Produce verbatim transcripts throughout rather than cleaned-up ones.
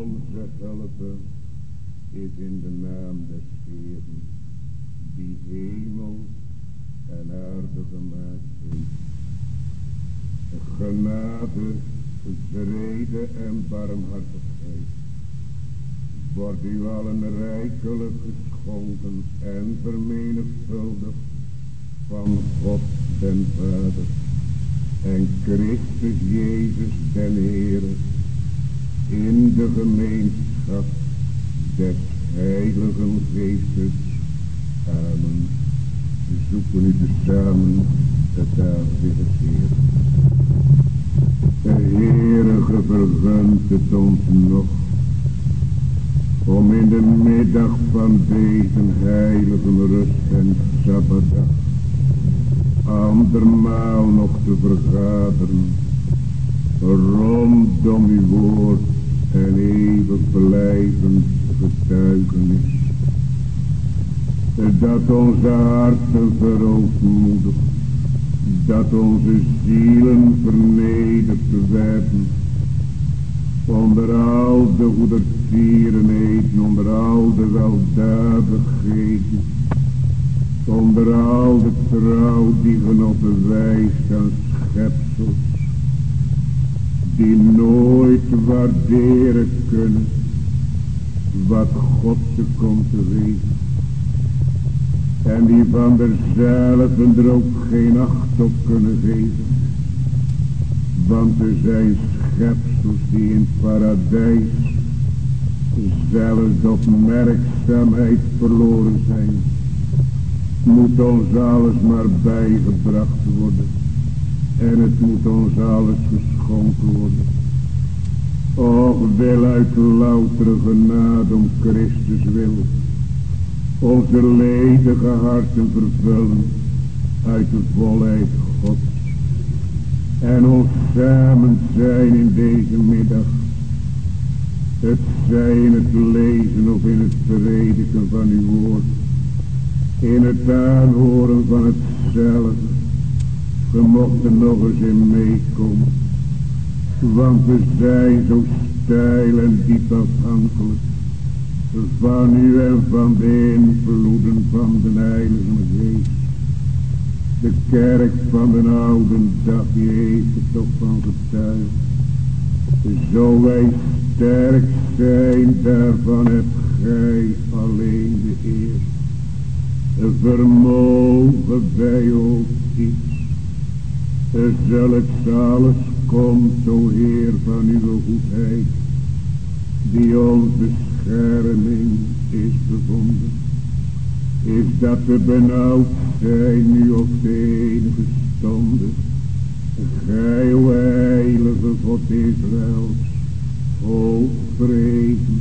Onze hulp is in de naam des Heeren, die hemel en aarde gemaakt heeft. Genade, vrede en barmhartigheid wordt u allen rijkelijk geschonken en vermenigvuldigd van God den Vader en Christus Jezus den Heere in de gemeenschap des Heiligen Geestes. Amen. We zoeken u tezamen het aangezicht des Heeren. De Heere vergunt het ons nog om in de middag van deze heilige rust en Sabbatdag andermaal nog te vergaderen rondom uw woord en eeuwig blijvend getuigenis, dat onze harten verootmoedigt, dat onze zielen vernederd werden onder al de goedertierenheden, onder al de weldadigheden, onder al de trouw die genoten wijst aan schepsels, die nooit waarderen kunnen wat God ze komt te geven. En die van derzelven er ook geen acht op kunnen geven. Want er zijn schepsels die in het paradijs zelfs de opmerkzaamheid verloren zijn. Moet ons alles maar bijgebracht worden. En het moet ons alles geschonken worden. Och, wil uit loutere genade om Christus wil onze ledige harten vervullen uit de volheid Gods. En ons samen zijn in deze middag. Het zij in het lezen of in het prediken van uw woord. In het aanhoren van hetzelfde. We mochten nog eens in meekomen. Want we zijn zo steil en diep afhankelijk van u en van de invloeden van de Heilige Geest. De kerk van de oude dag, die heeft er toch van getuigd. Zo wij sterk zijn, daarvan hebt gij alleen de eer. Vermogen wij ook iets. Zulks alles komt, o Heer, van uw goedheid, die ons bescherming is bevonden. Is dat we benauwd zijn nu op de enige stonde. Gij, o heilige God Israëls, hoog vrezen,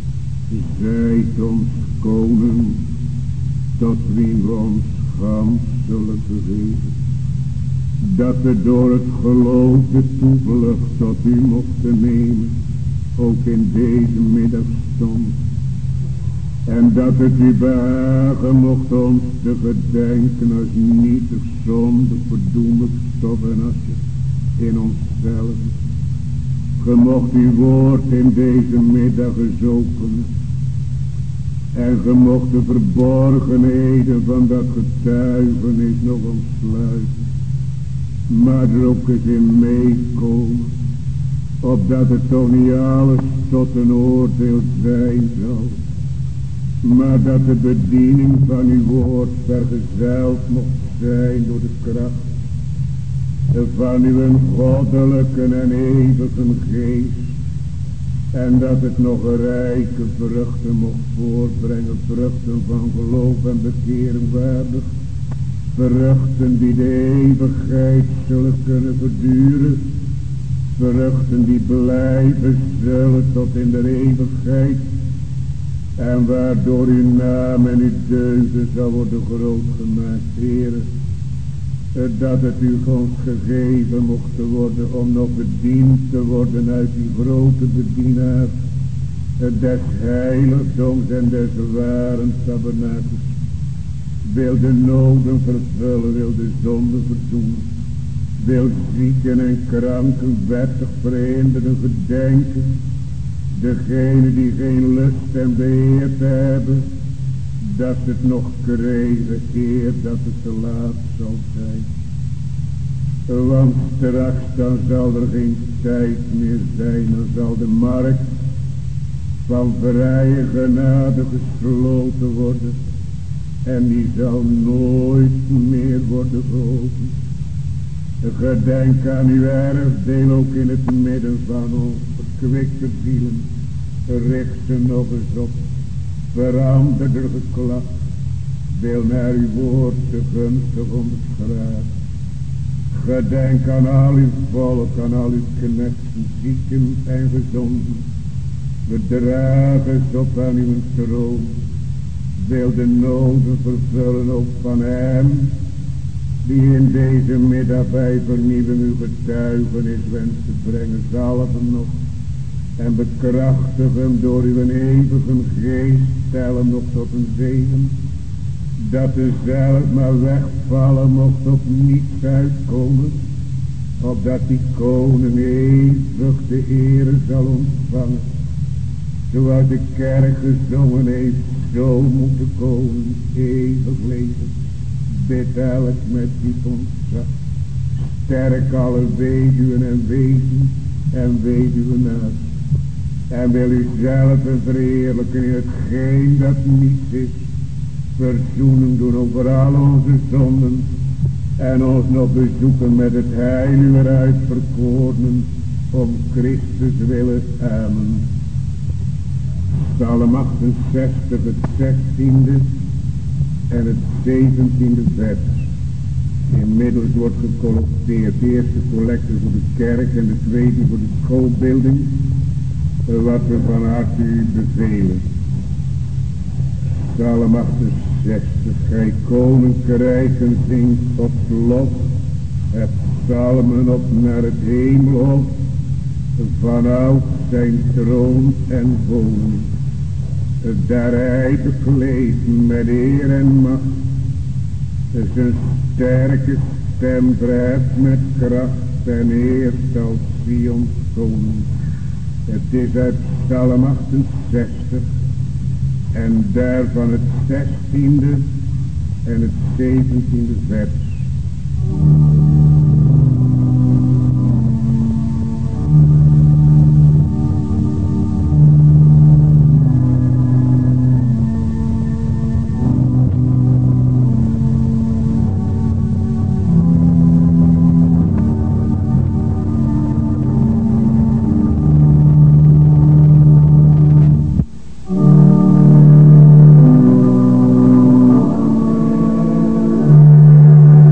zijt ons koning, tot wien we ons gans zullen geven. Dat we door het geloof de toevlucht tot u mochten nemen, ook in deze middagstond. En dat het u behagen mocht ons te gedenken als nietig, zondig, verdoemelijk stof en asje in onszelf. Ge mocht uw woord in deze middag eens openen. En ge mocht de verborgenheden van dat getuigenis nog ontsluiten. Maar er ook eens in meekomen, opdat het toch niet alles tot een oordeel zijn zal, maar dat de bediening van uw woord vergezeld mocht zijn door de kracht van uw goddelijke en eeuwige geest, en dat het nog rijke vruchten mocht voortbrengen, vruchten van geloof en bekering waardig, vruchten die de eeuwigheid zullen kunnen verduren, vruchten die blijven zullen tot in de eeuwigheid, en waardoor uw naam en uw deugden zal worden groot gemaakt, Heere, dat het u ons gegeven mocht worden om nog bediend te worden uit die grote bedienaar des heiligdoms en des waren tabernakels. Wil de noden vervullen, wil de zonde verdoen, wil zieken en kranken wettig verhinderen gedenken, Degene die geen lust en beheer te hebben, dat ze het nog krijgen eer dat het te laat zal zijn. Want straks dan zal er geen tijd meer zijn, dan zal de markt van vrije genade gesloten worden en die zal nooit meer worden geopend. Gedenk aan uw erfdeel ook in het midden van ons verkwikte zielen. Richt ze nog eens op, verander de geklacht, deel naar uw woord te gunstig onderschrijven. Gedenk aan al uw volk, aan al uw knechten, zieken en gezonden. We dragen ze op aan uw troon. Wil de noden vervullen ook van hem, die in deze middag bij vernieuwing uw getuigenis wenst te brengen. Zalf hem nog en bekrachtig hem door uw eeuwige geest. Stel hem nog tot een zegen, dat er zelf maar wegvallen mocht op niets uitkomen, opdat die koning eeuwig de ere zal ontvangen. Zoals de kerk gezongen heeft, zo moet de koning eeuwig leven. Bid elk met diep ontzag. Sterk alle weduwen en wezen en weduwen naast. En wil u zelf verheerlijken in hetgeen dat niets is. Verzoenen doen over al onze zonden. En ons nog bezoeken met het heil uw uitverkorenen. Om Christus willen. Amen. Psalm achtenzestig, het zestiende en het zeventiende vers. Inmiddels wordt gecollecteerd. De eerste collecte voor de kerk en de tweede voor de schoolbeelding. Wat we van harte u bevelen. Psalm achtenzestig. Gij koninkrijken zingt tot lof. Het psalmen op naar het hemelhof. Vanouds zijn troon en woning. Daar hij bekleed met eer en macht. Zijn sterke stem drijft met kracht en eerst als Sions koning. Het is uit Psalm achtenzestig en daarvan het zestiende en het zeventiende vers. Amen.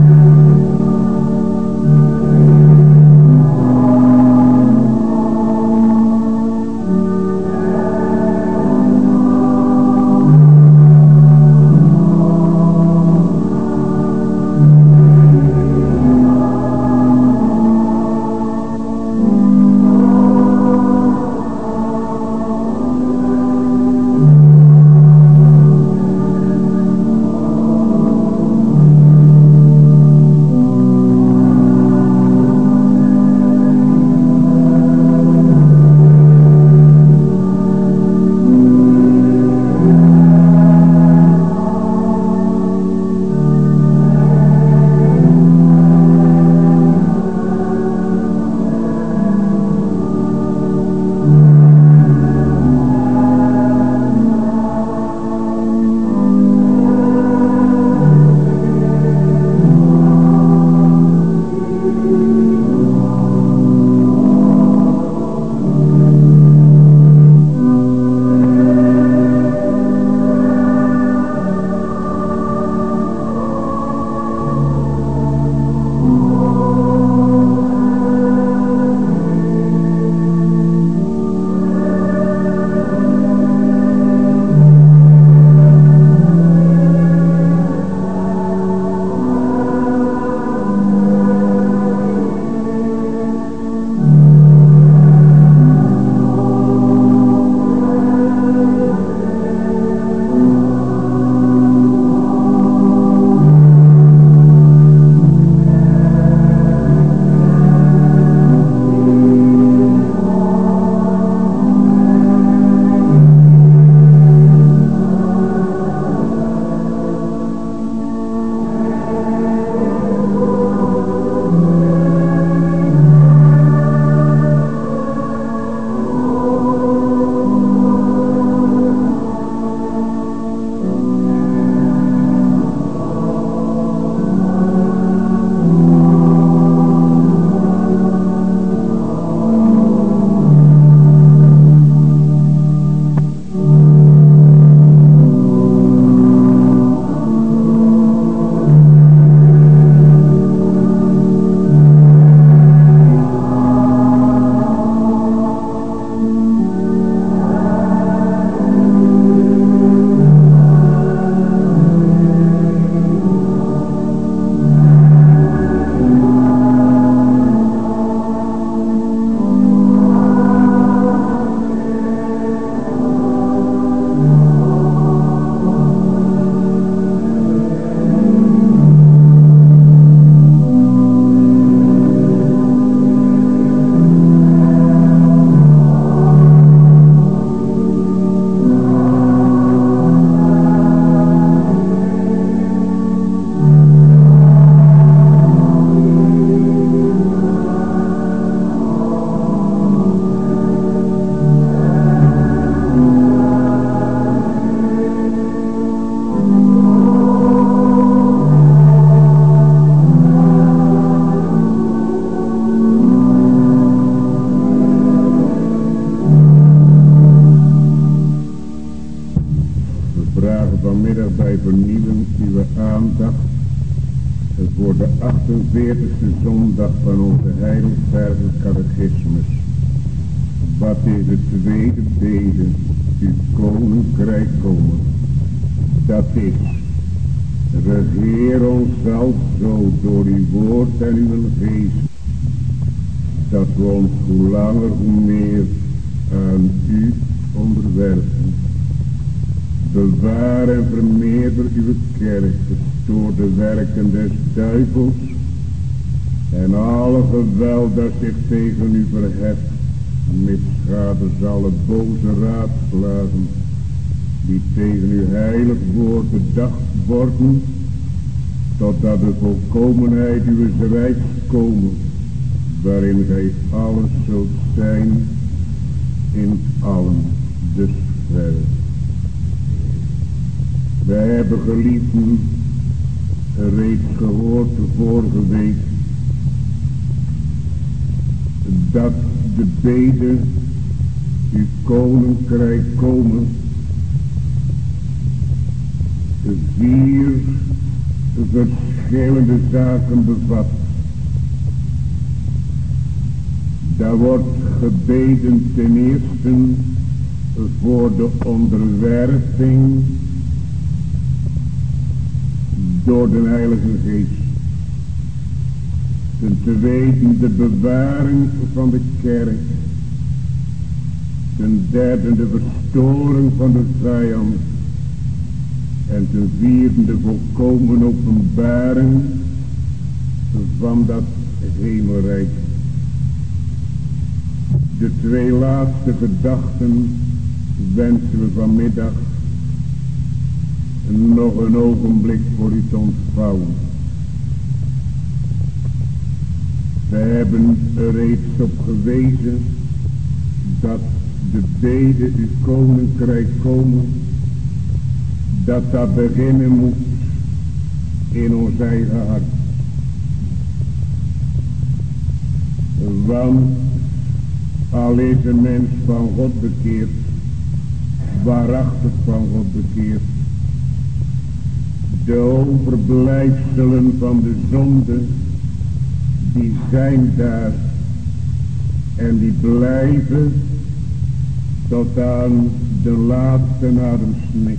vernieuwen uw aandacht voor de achtenveertigste zondag van onze Heidelberger catechismus. Wat is het tweede bede, uw koninkrijk komen? Dat is, regeer ons zelf zo door uw woord en uw geest, dat we ons hoe langer hoe meer aan u onderwerpen. Bewaar en vermeerder uw kerk door de werken des duivels en alle geweld dat zich tegen u verheft, misschade alle boze raadslagen die tegen uw heilig woord bedacht worden, totdat de volkomenheid uw rijks komen, waarin gij alles zult zijn in allen, dus verder. Wij hebben geliefden reeds gehoord de vorige week dat de bede uw koninkrijk komen de vier verschillende zaken bevat. Daar wordt gebeden ten eerste voor de onderwerping door de Heilige Geest. Ten tweede de bewaring van de kerk. Ten derde de verstoring van de vijand. En ten vierde de volkomen openbaring van dat hemelrijk. De twee laatste gedachten wensen we vanmiddag nog een ogenblik voor u te ontvouwen. We hebben er reeds op gewezen dat de bede uw koninkrijk komen, dat dat beginnen moet in ons eigen hart. Want al is een mens van God bekeerd, waarachtig van God bekeerd, de overblijfselen van de zonde, die zijn daar en die blijven tot aan de laatste ademsnik.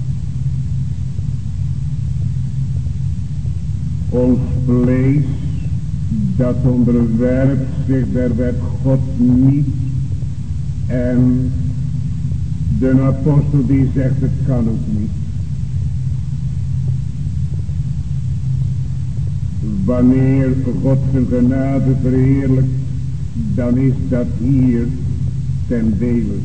Ons vlees, dat onderwerpt zich der wet God niet, en de apostel die zegt het kan ook niet. Wanneer God zijn genade verheerlijkt, dan is dat hier ten dele.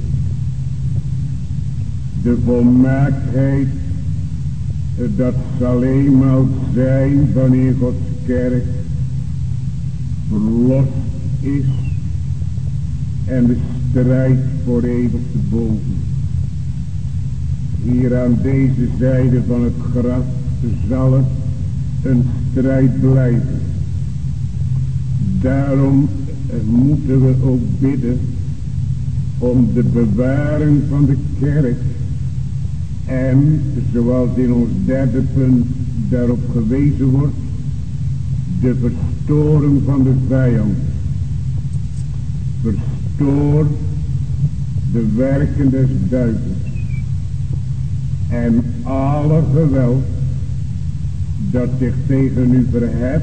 De volmaaktheid, dat zal eenmaal zijn wanneer Gods kerk verlost is en de strijd voor eeuwig te boven. Hier aan deze zijde van het graf zal het een strijd blijven. Daarom moeten we ook bidden om de bewaring van de kerk en, zoals in ons derde punt daarop gewezen wordt, de verstoring van de vijand. Verstoor de werken des duivels en alle geweld dat zich tegen u verheft,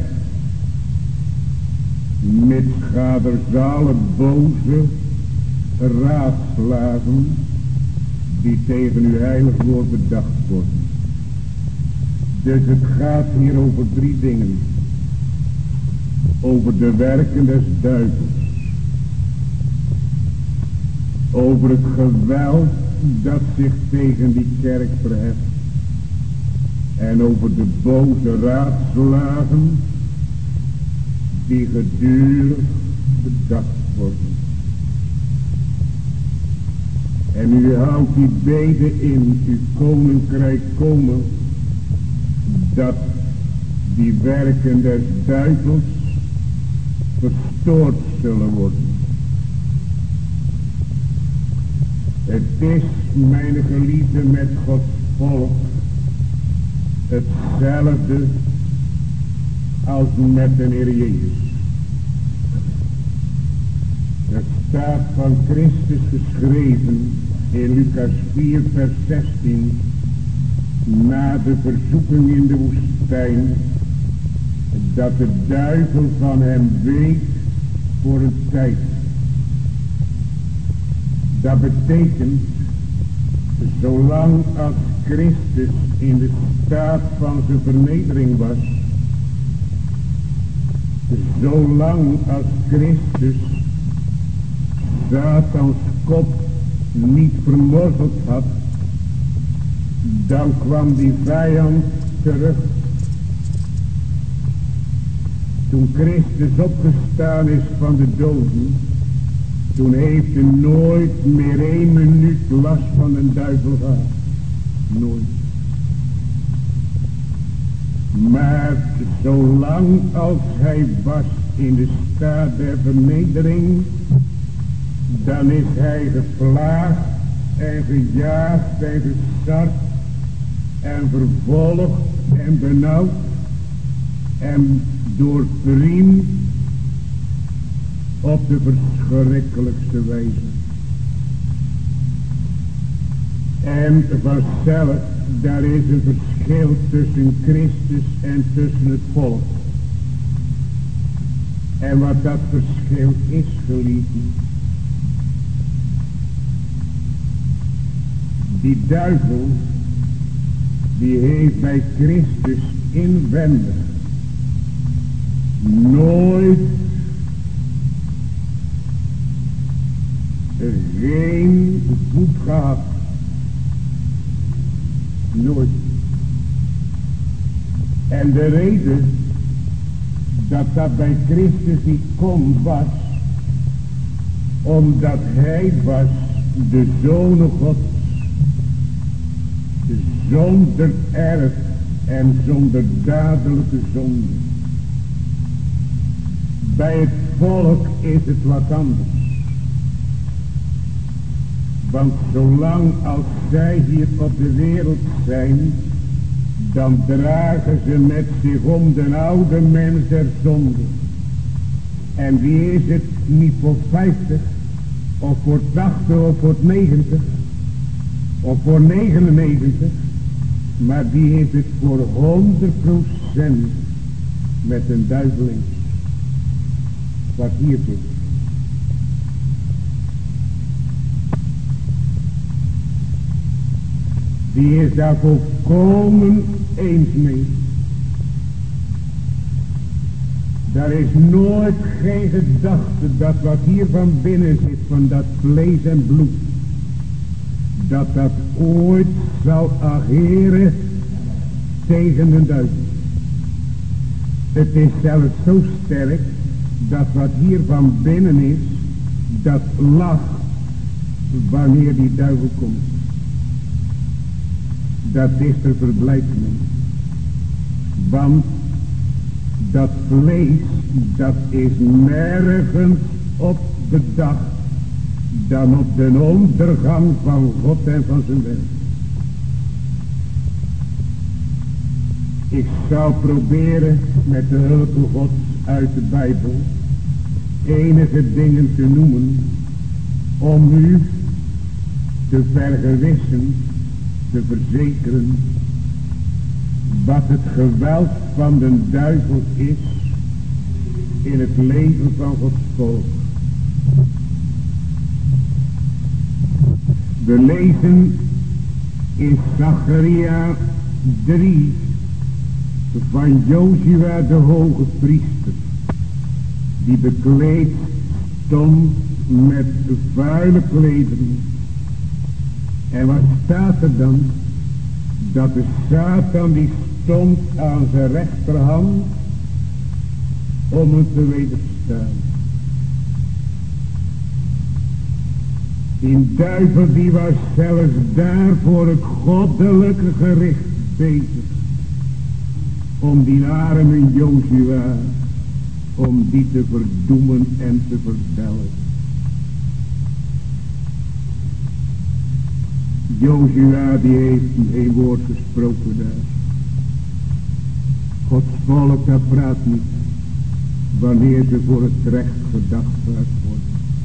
misschaders alle boze raadslagen die tegen uw heilig woord bedacht worden. Dus het gaat hier over drie dingen. Over de werken des duivels. Over het geweld dat zich tegen die kerk verheft. En over de boze raadslagen die gedurig bedacht worden. En u houdt die bede in, uw koninkrijk komen, dat die werken des duivels verstoord zullen worden. Het is, mijn geliefde, met Gods volk hetzelfde als met de Heer Jezus. Er staat van Christus geschreven in Lucas vier vers zestien, na de verzoeking in de woestijn, dat de duivel van hem week voor een tijd. Dat betekent, zolang als Christus in de staat van zijn vernedering was, zolang als Christus Satans kop niet vermorzeld had, dan kwam die vijand terug. Toen Christus opgestaan is van de doden, toen heeft hij nooit meer één minuut last van de duivel gehad. Nooit. Maar zolang als hij was in de staat der vernedering, dan is hij geplaagd en gejaagd en gesart en vervolgd en benauwd en doorpriemd op de verschrikkelijkste wijze. En vanzelf, daar is een verschil tussen Christus en tussen het volk. En wat dat verschil is, geliefden, die duivel, die heeft bij Christus inwendig nooit geen voet gehad. Nooit. En de reden dat dat bij Christus niet kon was, omdat hij was de Zoon Gods, zonder erf en zonder dadelijke zonde. Bij het volk is het wat anders. Want zolang als zij hier op de wereld zijn, dan dragen ze met zich om de oude mens der zonde. En wie is het niet voor vijftig, of voor tachtig, of voor negentig, of voor negenennegentig, maar die heeft het voor honderd procent met een duivel eens. Wat hier zit. Die is daar volkomen eens mee. Daar is nooit geen gedachte dat wat hier van binnen zit, van dat vlees en bloed, dat dat ooit zal ageren tegen de duivel. Het is zelfs zo sterk, dat wat hier van binnen is, dat lacht wanneer die duivel komt. Dat is de verblijdenis. Want dat vlees, dat is nergens op bedacht dan op de ondergang van God en van zijn werk. Ik zal proberen met de hulp van God uit de Bijbel enige dingen te noemen om u te vergewissen, te verzekeren wat het geweld van de duivel is in het leven van Gods volk. We lezen in Zacharia drie van Jozua de hoge priester, die bekleed stond met vuile klederen. En wat staat er dan? Dat de Satan die stond aan zijn rechterhand om hem te wederstaan. Die duivel die was zelfs daar voor het goddelijke gericht bezig. Om die arme Jozua, om die te verdoemen en te verdellen. Jozua die heeft geen woord gesproken daar. Gods volk dat praat niet wanneer ze voor het recht gedagvaard worden.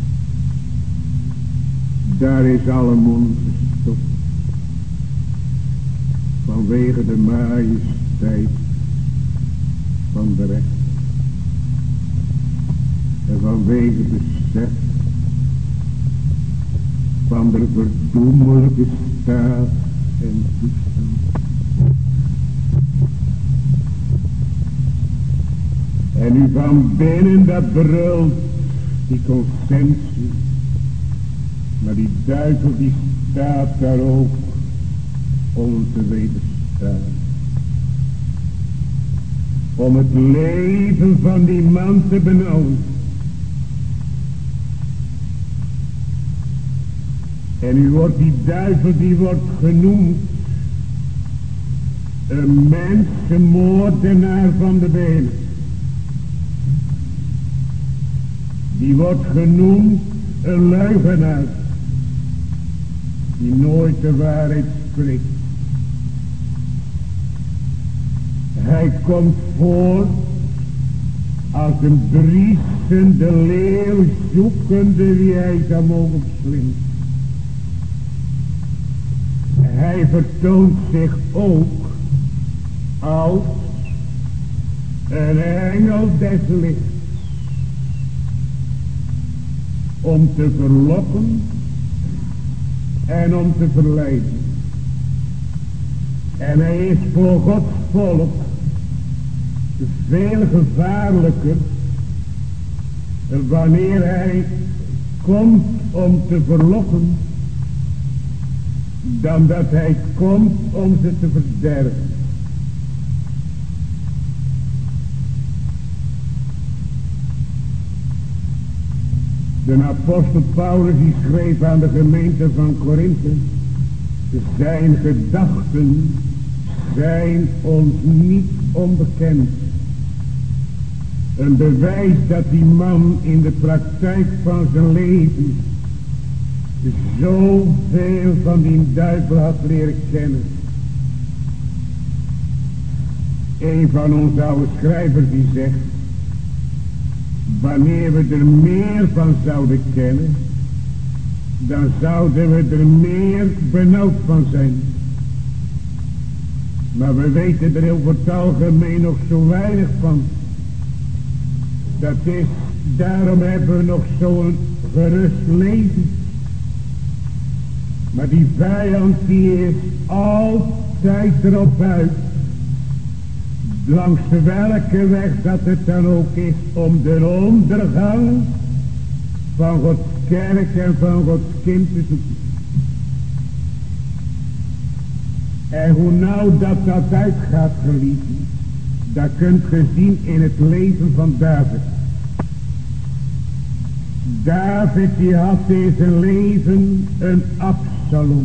Daar is alle mond gestopt. Vanwege de majesteit van de recht. En vanwege de besef van de verdoemelijke staat en toestand. En u van binnen dat brult die consensus. Maar die duivel die staat daar ook om te wederstaan. Om het leven van die man te benauwen. En u wordt die duivel die wordt genoemd. Een mensenmoordenaar van de benen. Die wordt genoemd een leugenaar. Die nooit de waarheid spreekt. Hij komt voor als een briesende leeuw zoekende wie hij zou mogen slinden. Hij vertoont zich ook als een engel des lichts. Om te verlokken en om te verleiden. En hij is voor Gods volk veel gevaarlijker wanneer hij komt om te verlokken dan dat hij komt om ze te verderven. De apostel Paulus die schreef aan de gemeente van Korinthe. Zijn gedachten zijn ons niet onbekend. Een bewijs dat die man in de praktijk van zijn leven zoveel van die duivel had leren kennen. Een van onze oude schrijvers die zegt, wanneer we er meer van zouden kennen, dan zouden we er meer benauwd van zijn. Maar we weten er over het algemeen nog zo weinig van. Dat is, daarom hebben we nog zo'n gerust leven. Maar die vijand die is altijd erop uit. Langs welke weg dat het dan ook is om de ondergang van Gods kerk en van Gods kind te zoeken. En hoe nou dat dat uitgaat, geliefden, dat kunt ge zien in het leven van David. David die had in zijn leven een Absalom,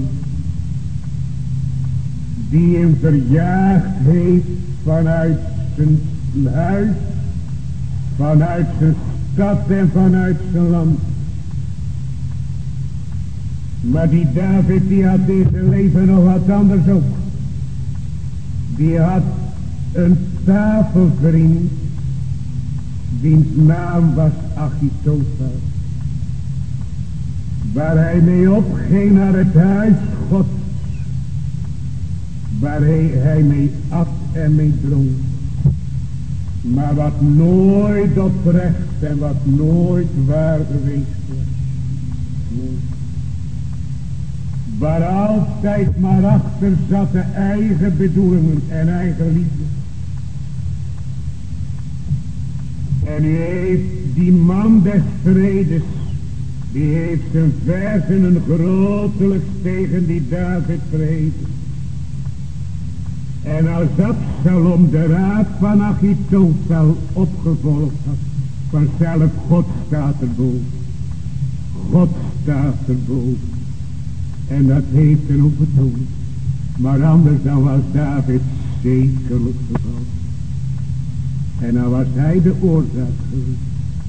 die hem verjaagd heeft vanuit zijn huis, vanuit zijn stad en vanuit zijn land. Maar die David die had in zijn leven nog wat anders ook. Die had een tafelvriend, wiens naam was Achitofel. Waar hij mee opging naar het huis Gods. Waar hij, hij mee at en mee dronk. Maar wat nooit oprecht en wat nooit waar geweest was. Nooit. Waar altijd maar achter zat de eigen bedoelingen en eigen liefde. En u heeft die man des vredes, die heeft zijn versen een grotelijks tegen die David verheven. En als Absalom de raad van Achitofel opgevolgd had, vanzelf God staat erboven. God staat erboven. En dat heeft hij ook betoond. Maar anders dan was David zekerlijk gevallen. En dan was hij de oorzaak geweest.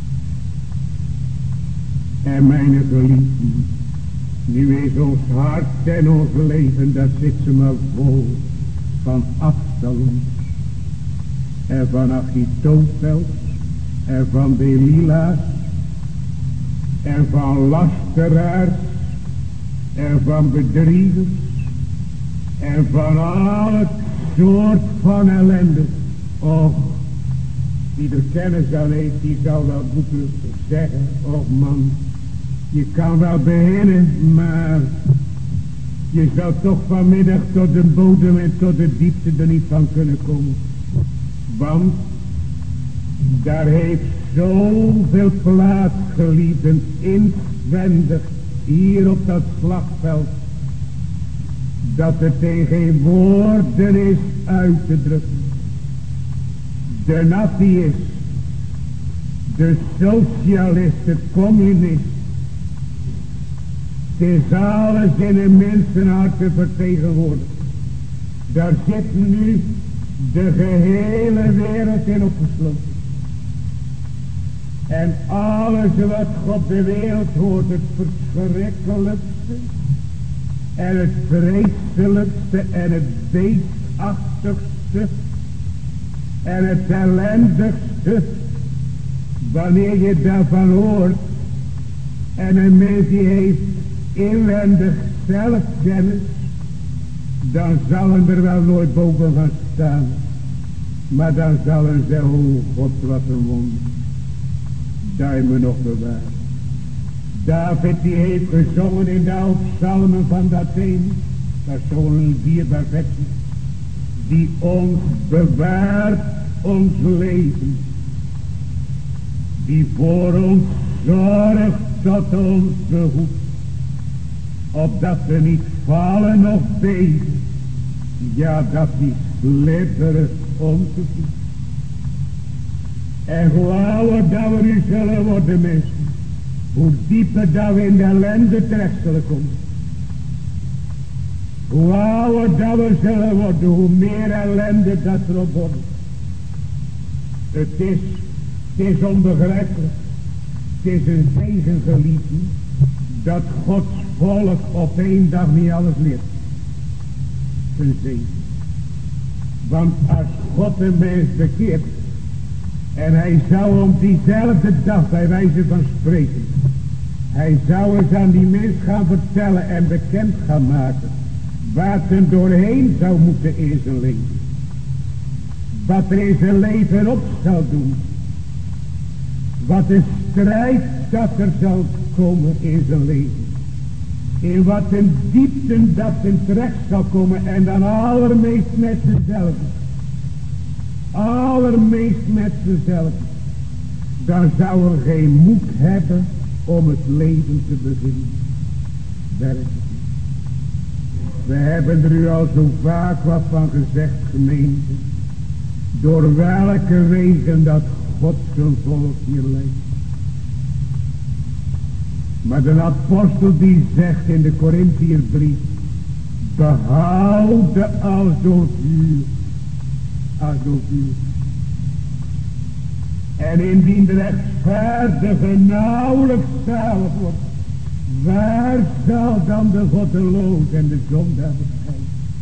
En mijn geliefden, nu is ons hart en ons leven, dat zit ze maar vol van Absalom. en van Achitophels en van Delila's en van lasteraars en van bedriegers en van alle soort van ellende. Och, die er kennis aan heeft, die zou wel moeten zeggen, och man, je kan wel beginnen, maar je zou toch vanmiddag tot de bodem en tot de diepte er niet van kunnen komen. Want daar heeft zoveel plaats, geliefden, inwendig, hier op dat slagveld, dat het in geen woorden is uit te drukken. De naziist, de socialist, de communist, het is alles in een mensenhart vertegenwoordigd. Daar zit nu de gehele wereld in opgesloten. En alles wat God de wereld hoort, het verschrikkelijkste en het vreselijkste en het beestachtigste en het ellendigste, wanneer je daarvan hoort, en een mens die heeft inwendig zelfkennis, dan zal hem er wel nooit boven gaan staan. Maar dan zal hem zeggen, oh God, wat een wonder. Dat me nog bewaard. David die heeft gezongen in de oude psalmen van dat een, dat is zo'n dierbaar versje, die ons bewaart ons leven, die voor ons zorgt tot ons behoed, opdat we niet vallen of beven, ja dat die slipperen onze voet. En hoe ouder dat we nu zullen worden, mensen, hoe dieper dat we in de ellende terecht zullen komen. Hoe ouder dat we zullen worden, hoe meer ellende dat er op wordt. Het is, het is onbegrijpelijk. Het is een zegen, geliefden, dat Gods volk op één dag niet alles leert. Een zegen. Want als God een mens bekeert, en hij zou om diezelfde dag, bij wijze van spreken, hij zou eens aan die mens gaan vertellen en bekend gaan maken wat hem doorheen zou moeten in zijn leven. Wat er in zijn leven op zal doen. Wat de strijd dat er zal komen in zijn leven. In wat een diepte dat in terecht zal komen. En dan allermeest met zichzelf. Allermeest met zichzelf. Dan zou er geen moed hebben om het leven te beginnen. Werkelijk. We hebben er u al zo vaak wat van gezegd, gemeente. Door welke wegen dat God zijn volk hier leidt. Maar de apostel die zegt in de Korintherbrief, behouden als door vuur. Als door vuur. En indien de rechtvaardige nauwelijks zalig wordt, waar zal dan de goddeloos en de zondaar verschijnen?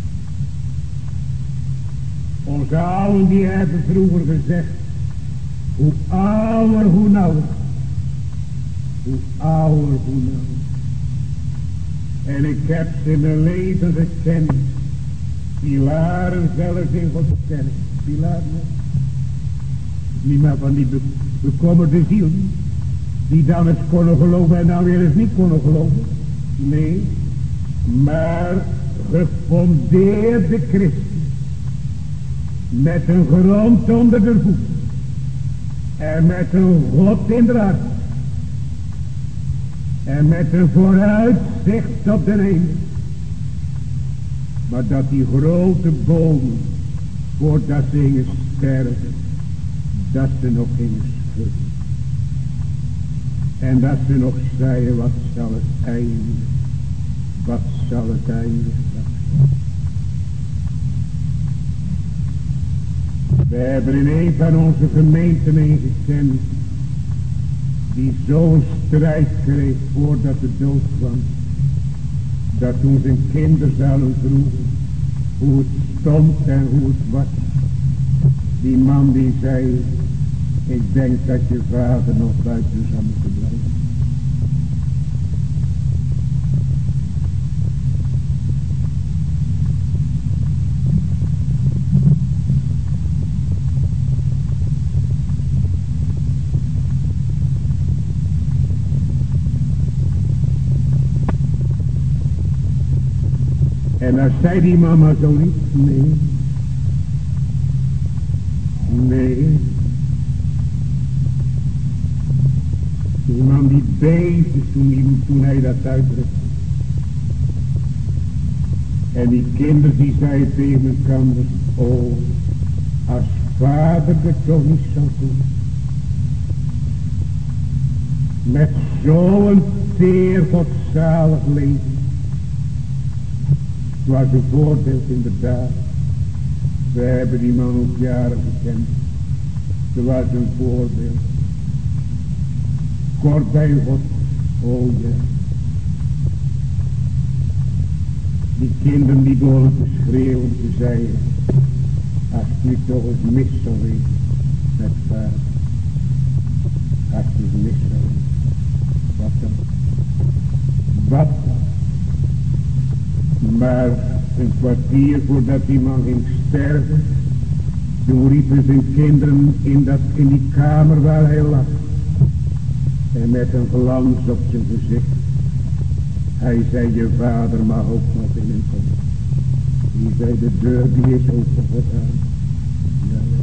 Onze ouderen die hebben vroeger gezegd, hoe ouder, hoe nauwer. Hoe ouder, hoe nauwer. En ik heb ze in mijn leven gekend. Pilaren zelfs in Gods kerk. Pilaren. Niet maar van die be bekommerde ziel. Die dan eens konden geloven en dan weer eens niet konden geloven. Nee. Maar gefondeerde christen. Met een grond onder de voet. En met een God in de hart. En met een vooruitzicht op de hemel. Maar dat die grote bomen, voordat ze gingen sterven, dat ze nog gingen schudden. En dat ze nog zeiden, wat zal het einde, wat zal het einde straks zijn. We hebben in een van onze gemeenten een gekend, die zo'n strijd kreeg voordat de dood kwam, dat toen zijn kinderen zouden vroegen hoe het stond en hoe het was, Die man die zei, ik denk dat je vader nog buiten zou moeten blijven. En dan zei die mama zo niet, nee, nee. Die man die beefde toen, die, toen hij dat uitdrukte. En die kinderen die zeiden tegen elkaar, oh, als vader het toch niet zou doen. Met zo'n teer godzalig leven. Het was een voorbeeld inderdaad. We hebben die man ook jaren gekend. Het was een voorbeeld. Kort bij God. Oh ja. Die kinderen die begonnen te schreeuwen, te zeggen. Als het nu toch eens mis zou wezen met vader. Als het eens mis zou wezen. Wat dan? Wat dan? Maar een kwartier voordat die man ging sterven, toen riepen zijn kinderen in, dat, in die kamer waar hij lag. En met een glans op zijn gezicht. Hij zei, je vader mag ook nog binnenkomen. Die zei, de deur die is open gedaan. Ja, ja.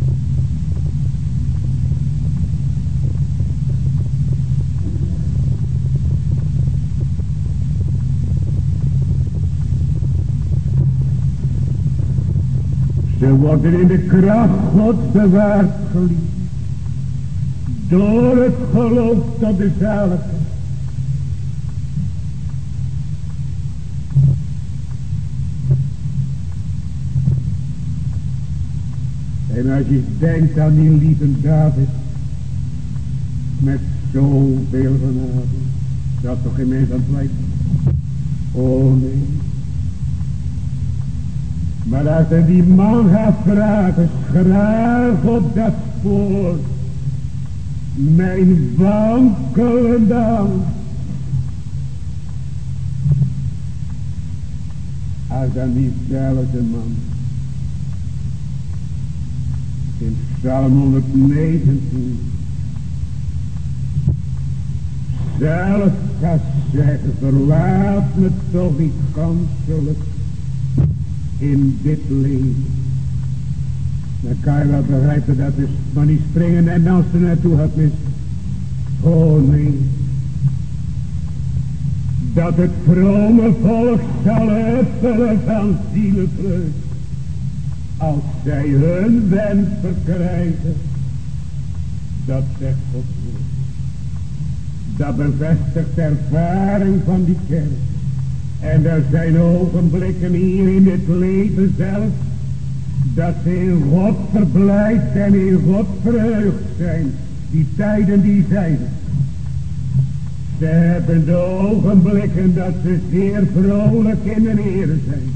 Ze worden in de kracht Gods bewaard, geliefd. Door het geloof tot de zaligheid. En als je denkt aan die lieve David. Met zoveel genade. Dat toch geen mens aan het lijken. Oh nee. Maar als hij die man gaat vragen, schraag op dat spoor, mijn wankelende hand. Als dan diezelfde man in Psalm honderdnegentien zelf gaat zeggen, verlaat me toch niet ganselijk in dit leven. Dan kan je wel begrijpen dat is maar niet springen en als er naartoe gaat mis. Oh nee. Dat het vrome volk zal huppelen van zielevreugd. Als zij hun wens verkrijgen. Dat zegt Gods woord. Dat bevestigt de ervaring van die kerk. En er zijn ogenblikken hier in dit leven zelf. Dat ze in God verblijd en in God verheugd zijn. Die tijden die zijn. Ze hebben de ogenblikken dat ze zeer vrolijk in de Heer zijn.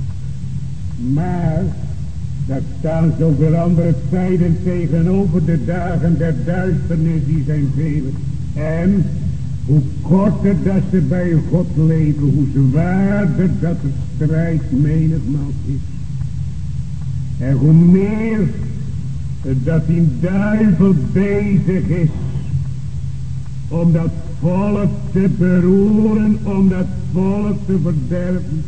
Maar daar staan zoveel andere tijden tegenover de dagen der duisternis die zijn vele. En hoe korter dat ze bij God leven, hoe zwaarder dat de strijd menigmaal is. En hoe meer dat die duivel bezig is om dat volk te beroeren, om dat volk te verderven.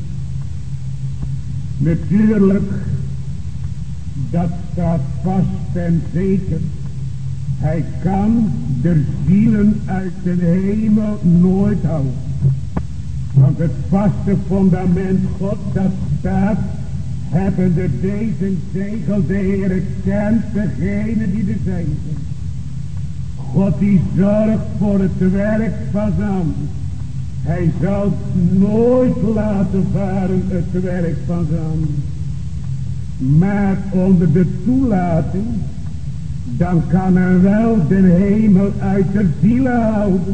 Natuurlijk, dat staat vast en zeker. Hij kan de zielen uit de hemel nooit houden. Want het vaste fundament God dat staat, hebben de deze zegel, de Heere kent degene die er zijn. God die zorgt voor het werk van zijn handen. Hij zal nooit laten varen het werk van zijn handen. Maar onder de toelating, dan kan hij wel de hemel uit de zielen houden.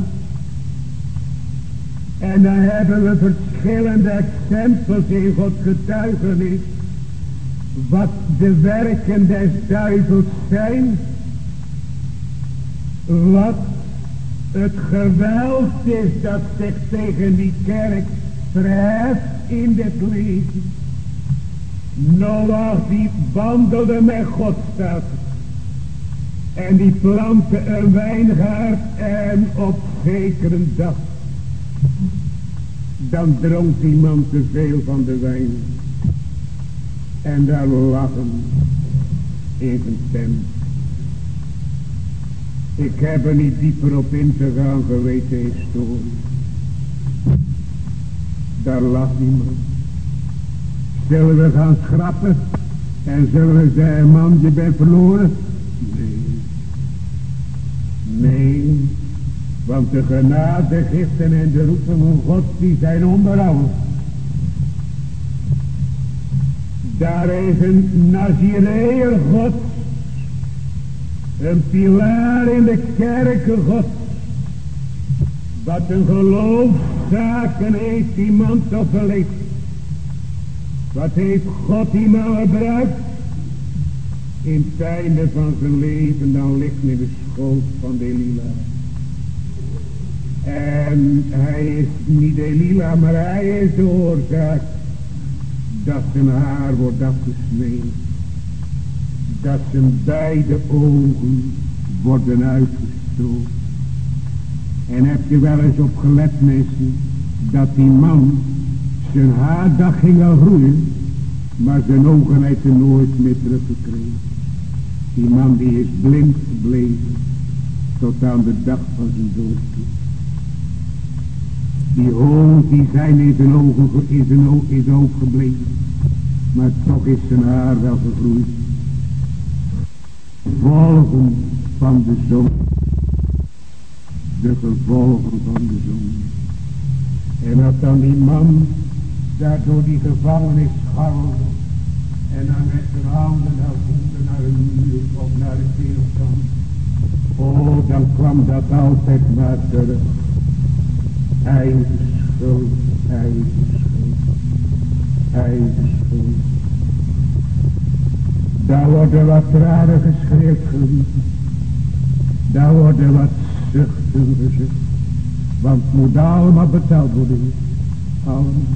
En dan hebben we verschillende exempels in Gods getuigenis. wat de werken des duivels zijn, wat het geweld is dat zich tegen die kerk verheft in dit leven. Noach die wandelde met God, staat het. En die plantte een wijngaard en op zekere dag, dan dronk die man te veel van de wijn. En daar lag hem in zijn stem. Ik heb er niet dieper op in te gaan geweest, de historie. Daar lag niemand. Zullen we gaan schrappen? En zullen we zeggen, man, je bent verloren? Nee. Nee. Want de genadegiften en de roepen van God, die zijn onder alles. Daar is een Nazireër God. Een pilaar in de kerken God. Wat een geloofszaken heeft die man toch geleefd. Wat heeft God die man gebruikt? In het einde van zijn leven dan ligt in de schoot van Delila. En hij is niet Delila, maar hij is de oorzaak dat zijn haar wordt afgesneden. Dat zijn beide ogen worden uitgestoken. En heb je wel eens op gelet, mensen, dat die man, zijn haar dat ging al groeien, maar zijn ogen heeft hij nooit meer teruggekregen. Die man die is blind gebleven tot aan de dag van zijn dood toe. Die hoofd die zijn in zijn ogen in zijn oog, is ook gebleven, maar toch is zijn haar wel gegroeid. Gevolgen van de zon. De gevolgen van de zon. En dat dan die man daardoor die gevangenis scharrelde. En dan met zijn handen naar voeten naar een muur of naar de teelstand. Oh, dan kwam dat altijd maar terug. Eigen schuld, eigen schuld, eigen schuld. Daar worden wat tranen geschreeuwd, geliefd. Daar worden wat zuchten gezucht. Want het moet allemaal betaald worden. Allemaal.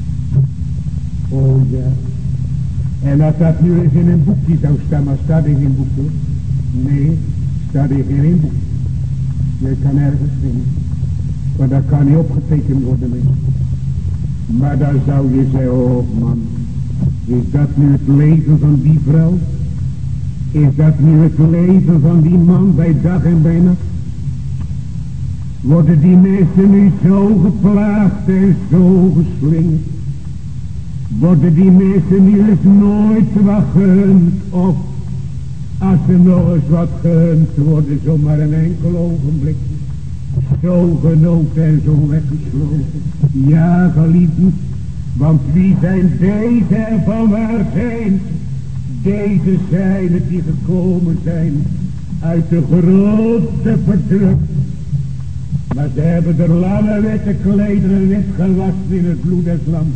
Oh ja. En als dat nu eens in een boekje zou staan, maar staat in geen boek hoor. Nee, staat in geen boek. Je kan ergens vinden. Maar dat kan niet opgetekend worden. Mee. Maar dan zou je zeggen, oh man. Is dat nu het leven van die vrouw? Is dat nu het leven van die man bij dag en bij nacht? Worden die mensen nu zo geplaagd en zo geslingerd? Worden die mensen nu eens nooit wat gehund? Of als er nog eens wat gehund worden, zomaar een enkel ogenblik. Zo genoten en zo weggesloten. Ja, geliefden. Want wie zijn deze en van waar zijn? Deze zijn het die gekomen zijn uit de grote verdruk. Maar ze hebben er lange witte klederen wit gewassen in het bloed des lams.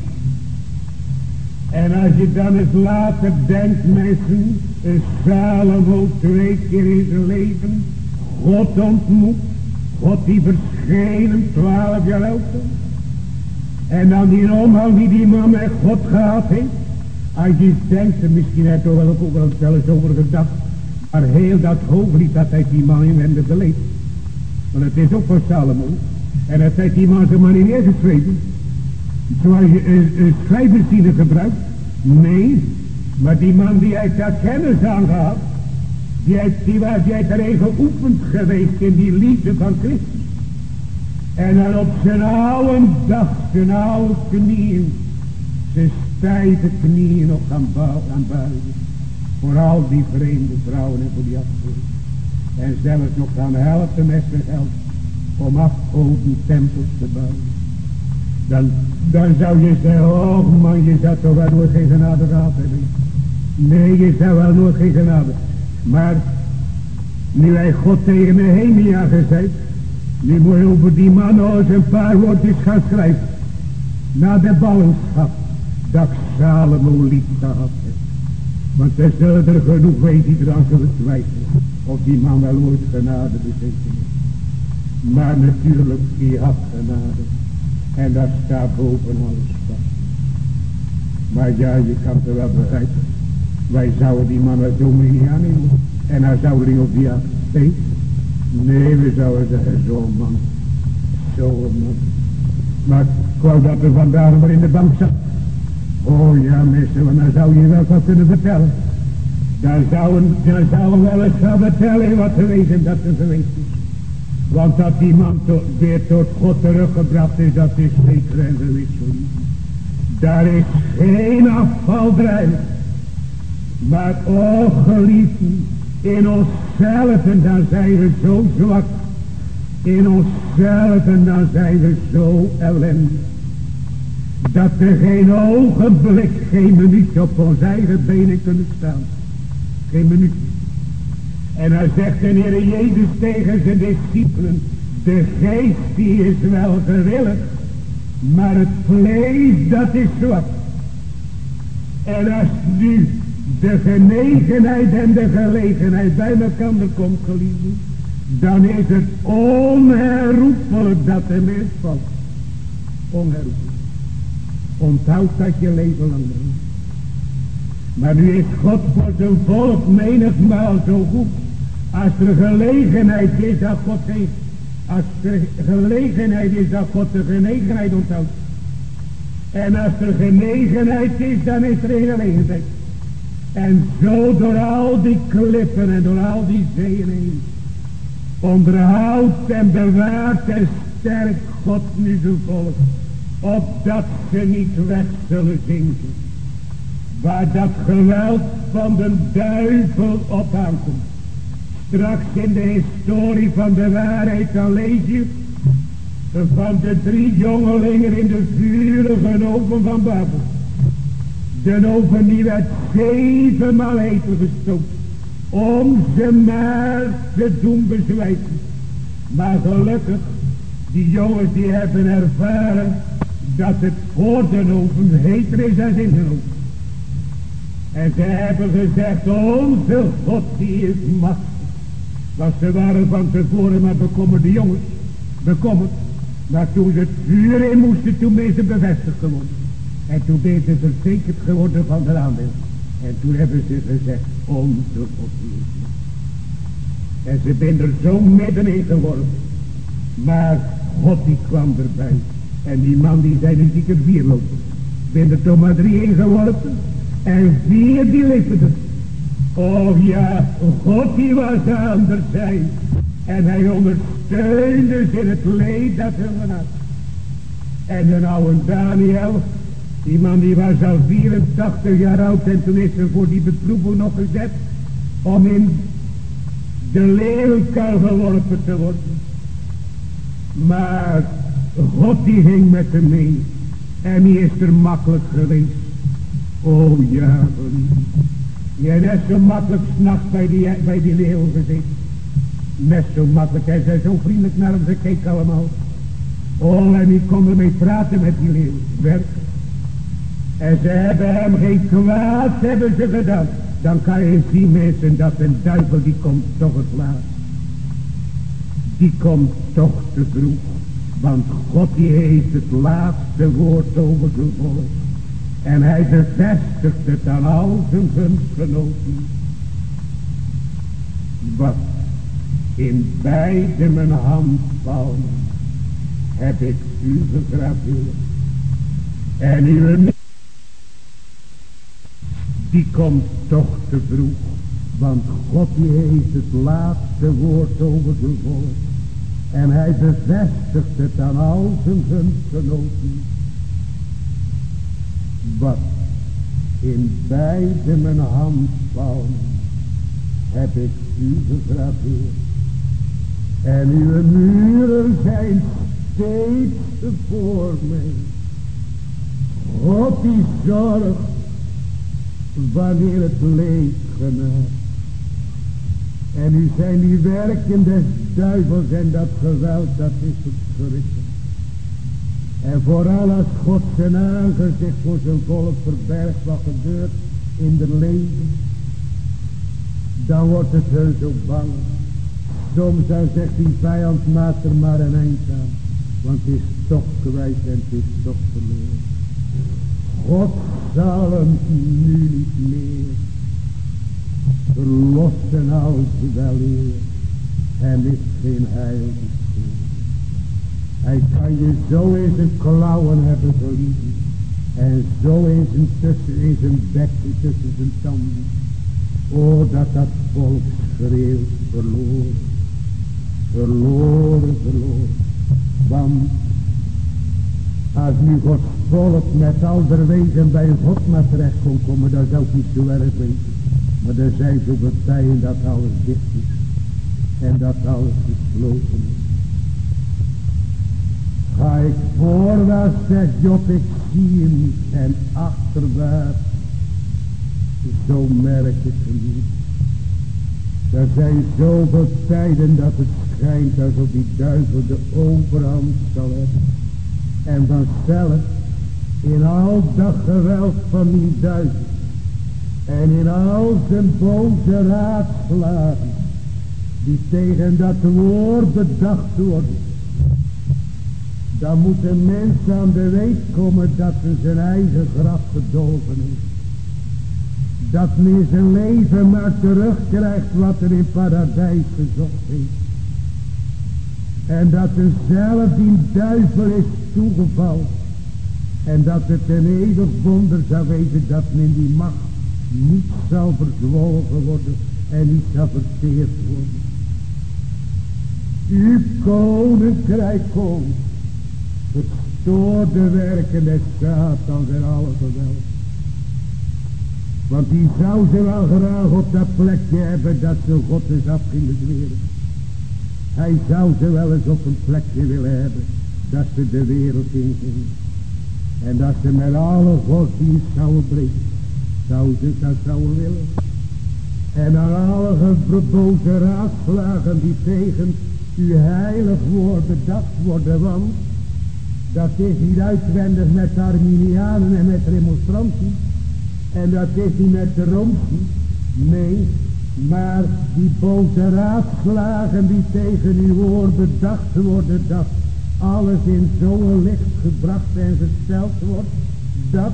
En als je dan eens later denkt, mensen, een Salomo twee keer in zijn leven God ontmoet. God die verschenen, twaalf jaar oud. En dan die omgang die die man met God gehad heeft. Als je denkt, en misschien heeft hij er wel ook wel eens over gedacht. Maar heel dat hooglied, dat heeft die man inwendig geleefd. Want het is ook voor Salomo. En dat heeft die man zomaar niet neergeschreven. Zoals je een, een schrijversziene gebruikt. Nee, maar die man die heeft daar kennis aan gehad. Die heeft, die was, die heeft erin geoefend geweest in die liefde van Christus. En dan op zijn oude dag, zijn oude knieën, zijn stijve knieën nog gaan, gaan buigen. Voor al die vreemde vrouwen en voor die afgoden. En zelfs nog gaan helpen met zijn geld om afgoden tempels te bouwen. Dan, dan zou je zeggen, oh man, je zou toch wel nooit geen genade gehad hebben. Nee, je zou wel nooit geen genade. Maar nu hij God tegen Nehemia gezegd, nu moet je over die man nog eens een paar woordjes gaan schrijven. Na de ballingschap dat Salomo lief gehad heeft. Want er zullen er genoeg wezen die eraan zullen twijfelen of die man wel ooit genade bezeten heeft. Maar natuurlijk, die had genade. En dat staat boven alles vast. Maar ja, je kan het wel begrijpen. Wij zouden die man als dominee niet aannemen. En hij zou niet op die afgeven. Nee, we zouden zeggen, zo'n man. Zo'n man. Maar ik wou dat er vandaag maar in de bank zat. Oh ja, mensen, want dan zou je wel wat kunnen vertellen. Dan zou, dan zou we wel eens gaan vertellen wat te weten dat er geweest is. Want dat die man tot, weer tot God teruggebracht is, dat is zeker en gewis voor u. Daar is geen afval drijven. Maar o geliefden, in onszelf dan zijn we zo zwak. In onszelf dan zijn we zo ellendig. Dat we geen ogenblik, geen minuut op onze eigen benen kunnen staan. Geen minuut. En hij zegt de Heer Jezus tegen zijn discipelen. De geest die is wel gewillig. Maar het vlees dat is zwak. En als nu de genegenheid en de gelegenheid bij elkaar komt, geliefden. Dan is het onherroepelijk dat de mens valt. Onherroepelijk. Onthoud dat je leven lang bent. Maar nu is God voor zijn volk menigmaal zo goed. Als er gelegenheid is dat God geeft. Als er gelegenheid is dat God de genegenheid onthoudt. En als er genegenheid is, dan is er een gelegenheid. En zo door al die klippen en door al die zeeën heen. Onderhoudt en bewaart en sterkt God nu zijn volk. Opdat ze niet weg zullen zinken. Waar dat geweld van de duivel op aankomt. Straks in de historie van de waarheid dan lees je van de drie jongelingen in de vurige oven van Babel. De oven die werd zevenmaal heter gestookt. Om ze maar te doen bezwijken. Maar gelukkig, die jongens die hebben ervaren dat het voor de oven heter is als in de oven. En ze hebben gezegd, onze God die is machtig. Want ze waren van tevoren maar bekommerde jongens. Bekommerd. Maar toen ze het vuur in moesten, toen ben ze bevestigd geworden. En toen ben ze verzekerd geworden van de aandeel. En toen hebben ze gezegd, onze God die is machtig. En ze zijn er zo middenin geworden. Maar God die kwam erbij. En die man die zei, nu zie ik er vier lopen. Ben er toch maar drie ingeworpen. En vier die liepen. Oh ja, God die was aan de zij. En hij ondersteunde ze in het leed dat hun had. En de oude Daniel, die man die was al vierentachtig jaar oud. En toen is er voor die beproeving nog gezet. Om in de leeuwenkuil geworpen te worden. Maar God die ging met hem mee. En die is er makkelijk geweest. Oh ja, jij net zo makkelijk s'nachts bij die, bij die leeuw gezeten. Net zo makkelijk. Hij zei zo vriendelijk naar hem. Ze keek allemaal. Oh, en die kon ermee praten met die leeuw. Werk. En ze hebben hem geen kwaad hebben ze gedaan. Dan kan je zien mensen dat een duivel die komt toch het laatst. Die komt toch te vroeg. Want God die heeft het laatste woord over zijn volk. En hij bevestigt het aan al zijn gunstgenoten. Wat in beide mijn handpalmen heb ik u gegraveerd. En uw die komt toch te vroeg. Want God die heeft het laatste woord over zijn volk. En hij bevestigt het aan al zijn gunstgenoten. Wat in beide mijn handpalmen heb ik u gegraveerd. En uw muren zijn steeds voor mij. God die zorgt wanneer het leed genaakt. En u zijn die werken des duivels en dat geweld, dat is het schrikken. En vooral als God zijn aangezicht voor zijn volk verbergt wat gebeurt, in de leven, dan wordt het er zo bang. Soms dan zegt die vijand, maak er maar een eind aan, want het is toch kwijt en het is toch verloren. God zal hem nu niet meer verlossen als weleer. Hem is geen heil beschoren. Hij kan je zo in zijn klauwen hebben verliezen. En zo in zijn, tussen, in zijn bek, tussen zijn tanden. O, dat dat volk schreeuwt, verloren. Verloren, verloren. Want als nu Gods volk met al der wegen bij God maar terecht kon komen, dan zou het niet zo erg weten. Maar er zijn zoveel tijden dat alles dicht is. En dat alles gesloten is. Ga ik voorwaarts, zegt Job, ik zie hem niet. En achterwaarts, zo merk ik hem niet. Er zijn zoveel tijden dat het schijnt alsof die duivel de overhand zal hebben. En vanzelf, in al dat geweld van die duivel, en in al zijn boze raadslagen, die tegen dat woord bedacht worden, dan moet een mens aan de weet komen dat hij zijn eigen graf gedolven is. Dat men in zijn leven maar terugkrijgt wat er in paradijs gezocht heeft. En dat er zelf die duivel is toegevallen. En dat het een eeuwig wonder zou wezen dat men die macht niet zal verzwolgen worden en niet zal verteerd worden. Uw koninkrijk komt. Verstoor de werken des Satans en alle geweld. Want die zou ze wel graag op dat plekje hebben dat ze God eens af ging bezweren. Hij zou ze wel eens op een plekje willen hebben dat ze de wereld ingingen. En dat ze met alle godsdienst zouden breken. Zou ze dat zouden willen. En aan alle verboden raadslagen die tegen uw heilig woord bedacht worden. Want dat is niet uitwendig met de Arminianen en met de remonstranten. En dat is niet met de Roomsen. Nee, maar die boze raadslagen die tegen uw woord bedacht worden. Dat alles in zo'n licht gebracht en gesteld wordt. Dat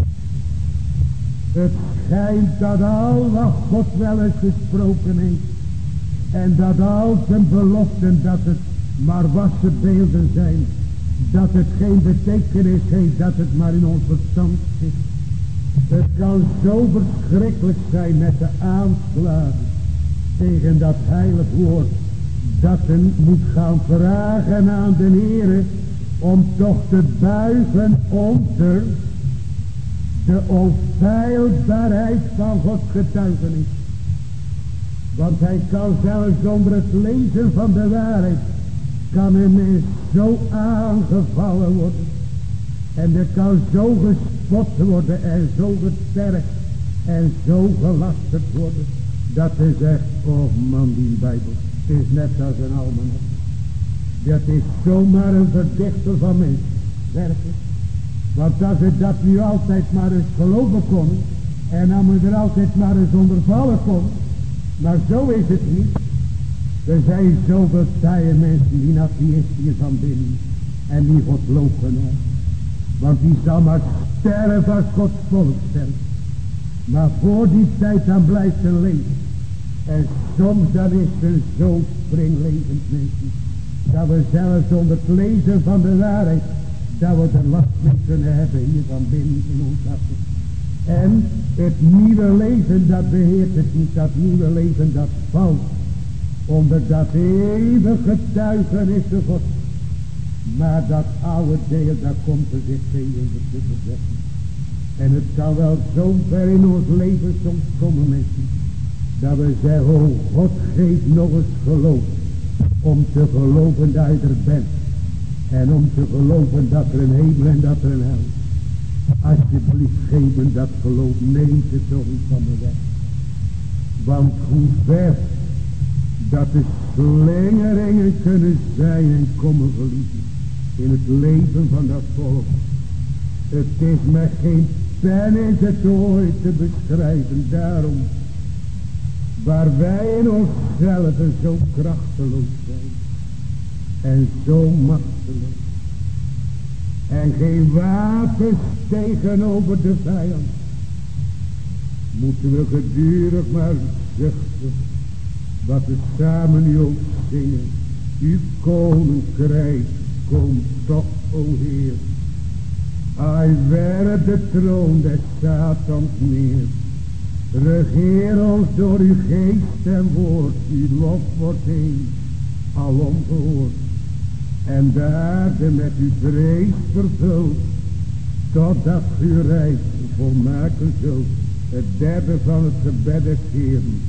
het schijnt dat al wat God wel eens gesproken heeft. En dat al zijn beloften dat het maar wassen beelden zijn. Dat het geen betekenis heeft, dat het maar in ons verstand zit. Het kan zo verschrikkelijk zijn met de aanslagen tegen dat heilig woord. Dat men moet gaan vragen aan de Heere om toch te buigen onder de onfeilbaarheid van Gods getuigenis. Want hij kan zelfs onder het lezen van de waarheid, kan een mens zo aangevallen worden. En er kan zo gespot worden en zo getergd en zo gelasterd worden. Dat hij zegt, oh man, die Bijbel is net als een almanak. Dat is zomaar een verdichter van mensen. Werkelijk. Want als het dat nu altijd maar eens geloven kon. En dan moet er altijd maar eens onder vallen komen. Maar zo is het niet. Er zijn zoveel taaie mensen die atheïsten van binnen. En die God loochenen. Want die zal maar sterven als Gods volk sterft. Maar voor die tijd dan blijft er leven. En soms dan is er zo springlevend mensen. Dat we zelfs onder het lezen van de waarheid. Dat we er last mee kunnen hebben hier van binnen in ons harten. En het nieuwe leven dat beheert het niet. Dat nieuwe leven dat valt. Onder dat eeuwige getuigenis God. Maar dat oude deel, daar komt er zich tegen te verzetten. En het kan wel zo ver in ons leven soms komen, mensen. Dat we zeggen, oh God, geef nog eens geloof. Om te geloven dat je er bent. En om te geloven dat er een hemel en dat er een hel. Alsjeblieft, geef me dat geloof. Neem het toch niet van me weg. Want hoe ver dat de slingeringen kunnen zijn en komen verliezen. In het leven van dat volk. Het is met geen pen is het ooit te beschrijven. Daarom, waar wij in onszelf zo krachteloos zijn. En zo machteloos. En geen wapens tegenover de vijand. Moeten we gedurig maar zuchten. Wat we samen nu ook zingen. Uw koninkrijk komt toch, o Heer. Hij werpt de troon des Satans neer. Regeer ons door uw geest en woord. Uw lof wordt heen alom gehoord. En de aarde met uw vrees vervult. Totdat uw rijk volmaken zult. Het derde van het gebed des Heeren.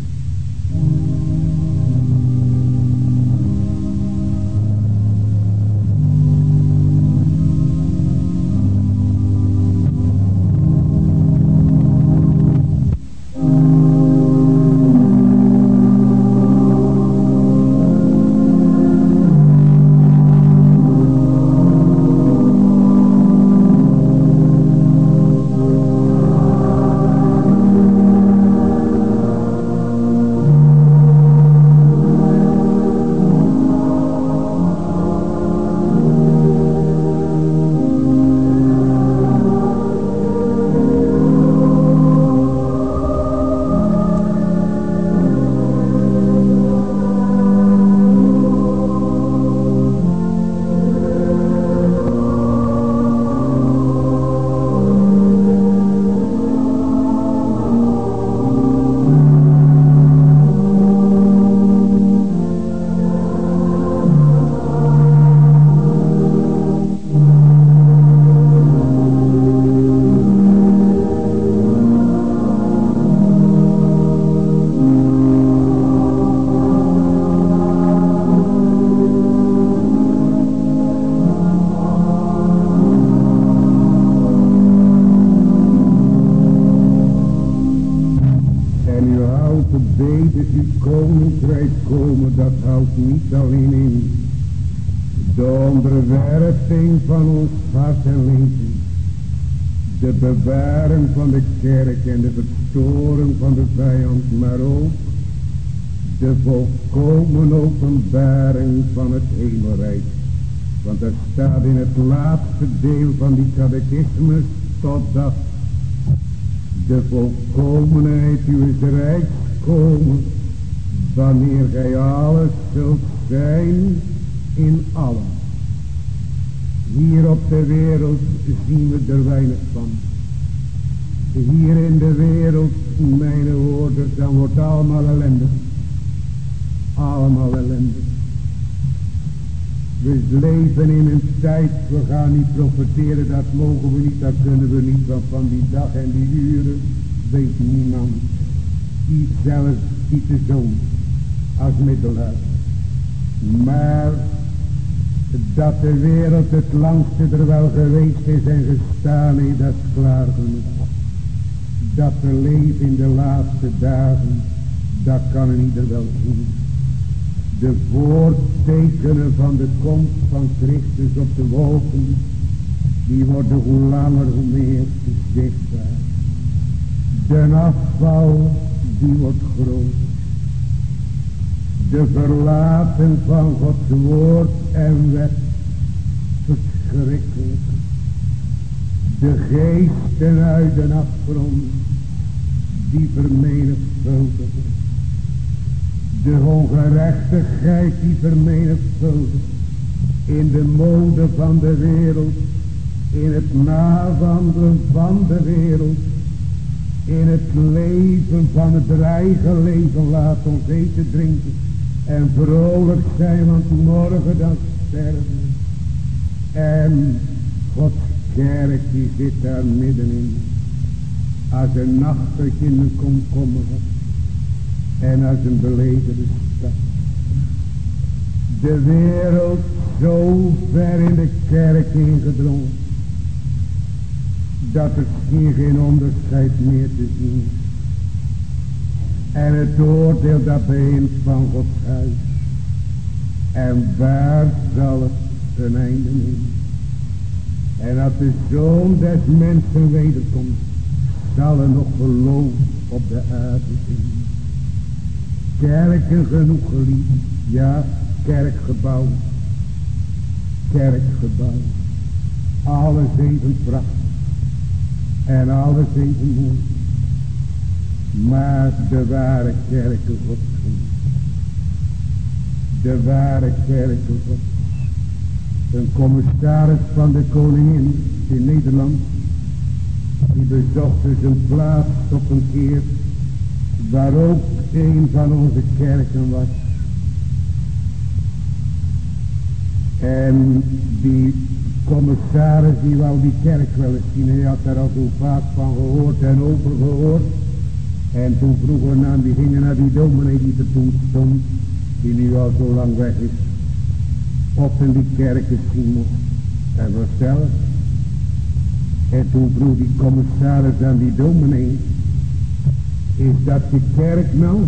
Niet alleen in de onderwerping van ons hart en leven, de bewaring van de kerk en de verstoring van de vijand, maar ook de volkomen openbaring van het hemelrijk. Want er staat in het laatste deel van die catechismus, totdat de volkomenheid uw rijks komen, wanneer gij alles zult zijn in allen. Hier op de wereld zien we er weinig van. Hier in de wereld, mijn woorden, dan wordt allemaal ellende. Allemaal ellende. We leven in een tijd, we gaan niet profiteren, dat mogen we niet, dat kunnen we niet, want van die dag en die uren weet niemand. Niet zelfs niet de zoon als middelaar. Maar dat de wereld het langste er wel geweest is en gestaan heeft, dat is klaar genoeg. Dat we leven in de laatste dagen, dat kan een ieder wel zien. De voortekenen van de komst van Christus op de wolken, die worden hoe langer hoe meer zichtbaar. De afval, die wordt groot. De verlaten van Gods woord en wet, verschrikkelijk. De geesten uit de afgrond, die vermenigvuldigen. De ongerechtigheid die vermenigvuldigt. In de mode van de wereld. In het navandelen van de wereld. In het leven van het eigen leven. Laat ons eten, drinken. En vrolijk zijn, want morgen dan sterven. En Gods kerk die zit daar middenin. Als een nachtertje in een komkommer. En als een belegerde stad. De wereld zo ver in de kerk ingedrongen. Dat er hier geen onderscheid meer te zien is. En het oordeel dat begint van Gods huis. En waar zal het een einde nemen? En dat de Zoon des mensen wederkomt. zal er nog geloof op de aarde zijn. Kerken genoeg geliefd, ja, kerkgebouw, kerkgebouw, alles even prachtig en alles even mooi, maar de ware kerken Gods, de ware kerken Gods. Een commissaris van de koningin in Nederland, die bezocht dus een plaats op een keer, waar ook een van onze kerken was. En die commissaris die wou die kerk wel eens zien. Hij had daar al zo vaak van gehoord en over gehoord. En toen vroeger naar die gingen naar die dominee die er toen stond, die nu al zo lang weg is, of in die kerk eens zien mocht. En vanzelf. En toen vroeg die commissaris aan die dominee, is dat je kerk nou?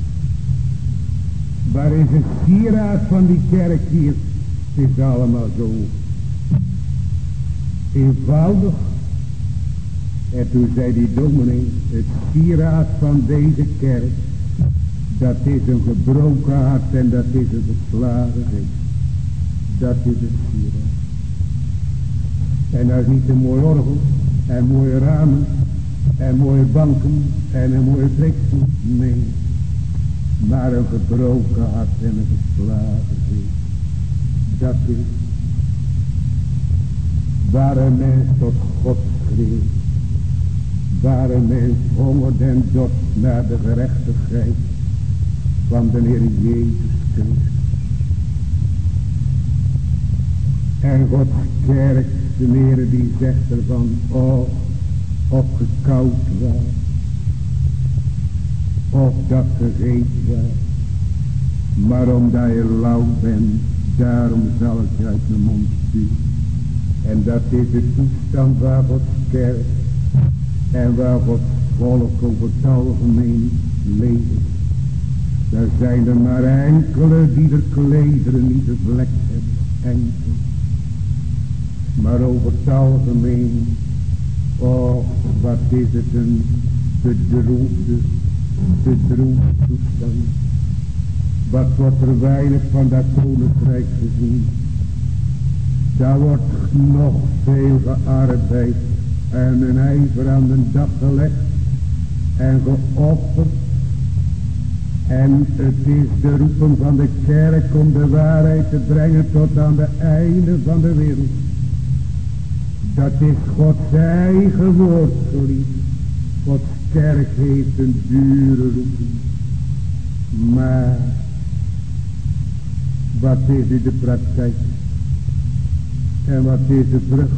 Waar is het sieraad van die kerk hier? Het is allemaal zo eenvoudig. En toen zei die dominee, het sieraad van deze kerk, dat is een gebroken hart en dat is een verslagen geest. Dat is het sieraad. En dat is niet een mooi orgel en mooie ramen en mooie banken en een mooie trekstoel. Nee, maar een gebroken hart en een verslagen geest. Dat is waar een mens tot God schreeuwt, waar een mens hongert en dorst naar de gerechtigheid van de Heer Jezus Christus. En Gods kerk, de Heer die zegt ervan, oh, of gekoud was, of dat gegeten was, maar omdat je lauw bent, daarom zal ik je uit mijn mond sturen. En dat is de toestand waar Gods kerk en waar Gods volk over het algemeen leven. Daar zijn er maar enkele die de klederen niet bevlekt hebben, enkel. Maar over het algemeen, oh, wat is het een bedroefde, bedroefde toestand. Wat wordt er weinig van dat koninkrijk gezien. Daar wordt nog veel gearbeid en een ijver aan de dag gelegd en geofferd. En het is de roeping van de kerk om de waarheid te brengen tot aan de einde van de wereld. Dat is Gods eigen woord, geliefd. Gods kerk heeft een dure roeping. Maar wat is in de praktijk? En wat is de vrucht?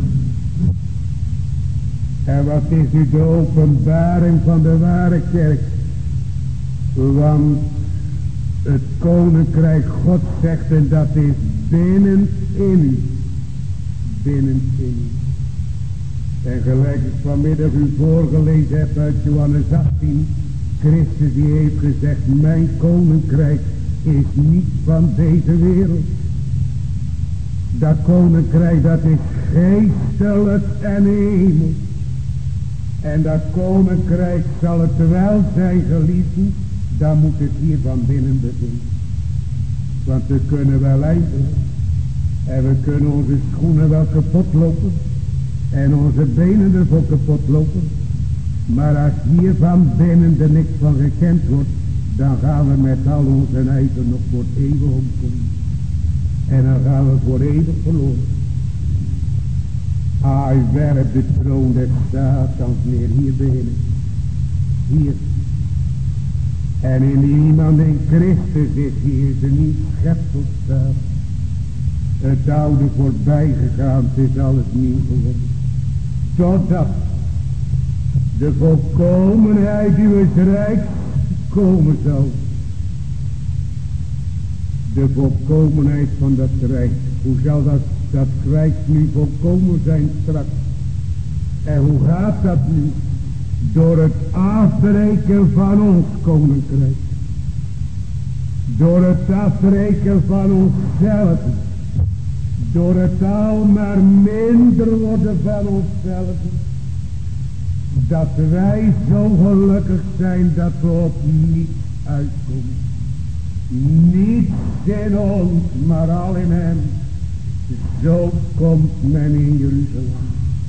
En wat is nu de openbaring van de ware kerk? Want het koninkrijk God zegt, en dat is binnenin u. Binnenin u. En gelijk ik vanmiddag u voorgelezen heb uit Johannes achttien. Christus die heeft gezegd, mijn koninkrijk is niet van deze wereld. Dat koninkrijk dat is geestelijk en hemel. En dat koninkrijk zal het wel zijn, geliefden, dan moet het hier van binnen beginnen. Want we kunnen wel eindigen. En we kunnen onze schoenen wel kapot lopen. En onze benen ervoor kapot lopen. Maar als hier van binnen er niks van gekend wordt, dan gaan we met al onze ijver nog voor het eeuwig omkomen. En dan gaan we voor eeuwig verloren. Hij werpt de troon des Satans neer hier binnen. Hier. En in iemand in Christus is hier is een nieuw schepsel staat. Het oude voorbij gegaan, het is alles nieuw geworden. Totdat de volkomenheid uw rijk komen zal. De volkomenheid van dat rijk. Hoe zal dat, dat rijk nu volkomen zijn straks? En hoe gaat dat nu? Door het afbreken van ons koninkrijk. Door het afbreken van onszelf. Door het al maar minder worden van onszelf. dat wij zo gelukkig zijn dat we op niets uitkomen. Niets in ons, maar al in hem. Zo komt men in Jeruzalem.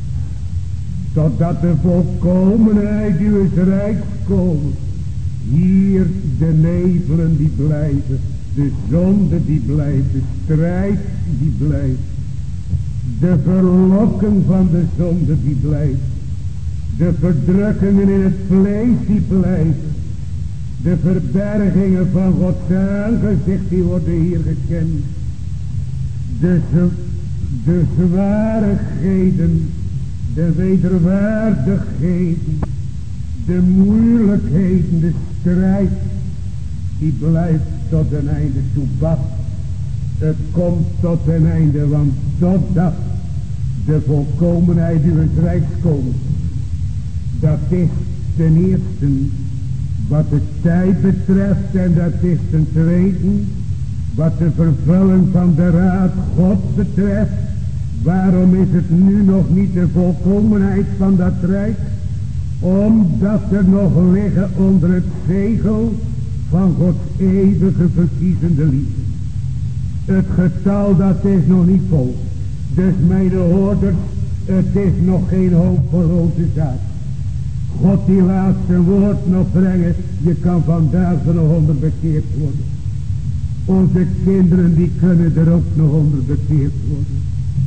Totdat de volkomenheid uw rijks komt. Hier de nevelen die blijven. De zonde die blijft. De strijd die blijft. De verlokking van de zonde die blijft. De verdrukkingen in het vlees die blijven. De verbergingen van Gods aangezicht die worden hier gekend. De, de zwarigheden, de wederwaardigheden, de moeilijkheden, de strijd, die blijft tot een einde toe. Wat? Het komt tot een einde, want totdat de volkomenheid uw rijks komt. Dat is ten eerste wat de tijd betreft en dat is ten tweede wat de vervulling van de raad God betreft. Waarom is het nu nog niet de volkomenheid van dat rijk? Omdat er nog liggen onder het zegel van Gods eeuwige verkiezende liefde. Het getal dat is nog niet vol. Dus mijn hoorders, het is nog geen hopeloze zaak. God die laat zijn woord nog brengen. Je kan vandaag er nog onder bekeerd worden. Onze kinderen die kunnen er ook nog onder bekeerd worden.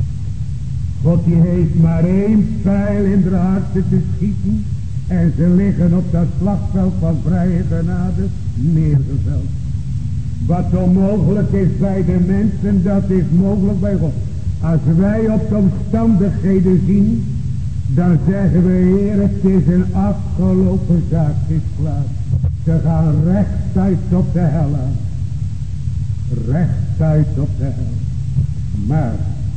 God die heeft maar één pijl in de harten te schieten. En ze liggen op dat slagveld van vrije genade neergeveld. Wat onmogelijk is bij de mensen, dat is mogelijk bij God. Als wij op de omstandigheden zien, dan zeggen we, Heer, het is een afgelopen zaak, het is klaar. Ze gaan rechtuit op de hel aan. Rechtuit op de hel. Maar,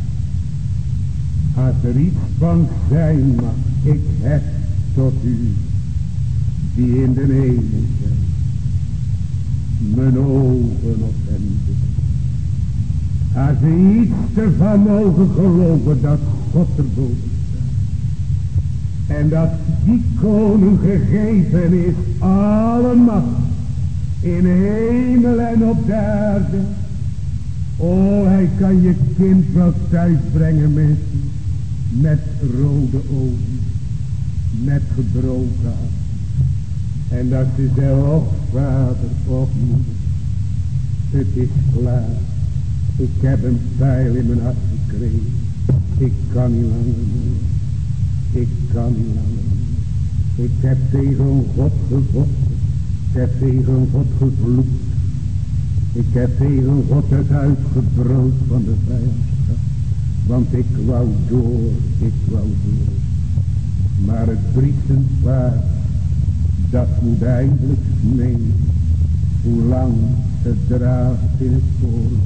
als er iets van zijn mag, ik heb tot u, die in de hemel zijn, mijn ogen op hem zitten. Als we iets ervan mogen geloven, dat God erboven staat. En dat die koning gegeven is, alle macht, in hemel en op de aarde. O, hij kan je kind wel thuis brengen, mensen, met rode ogen, met gebroken hart. En dat ze zeggen, och vader, och moeder, het is klaar. Ik heb een pijl in mijn hart gekregen. Ik kan niet langer meer. Ik kan niet langer meer. Ik heb tegen God gevochten. Ik heb tegen God gevloekt. Ik heb tegen God het uitgebrood van de vijandschap. Want ik wou door, ik wou door. Maar het briesend paard, dat moet eindelijk nemen. Hoe lang het draaft in het oorlog.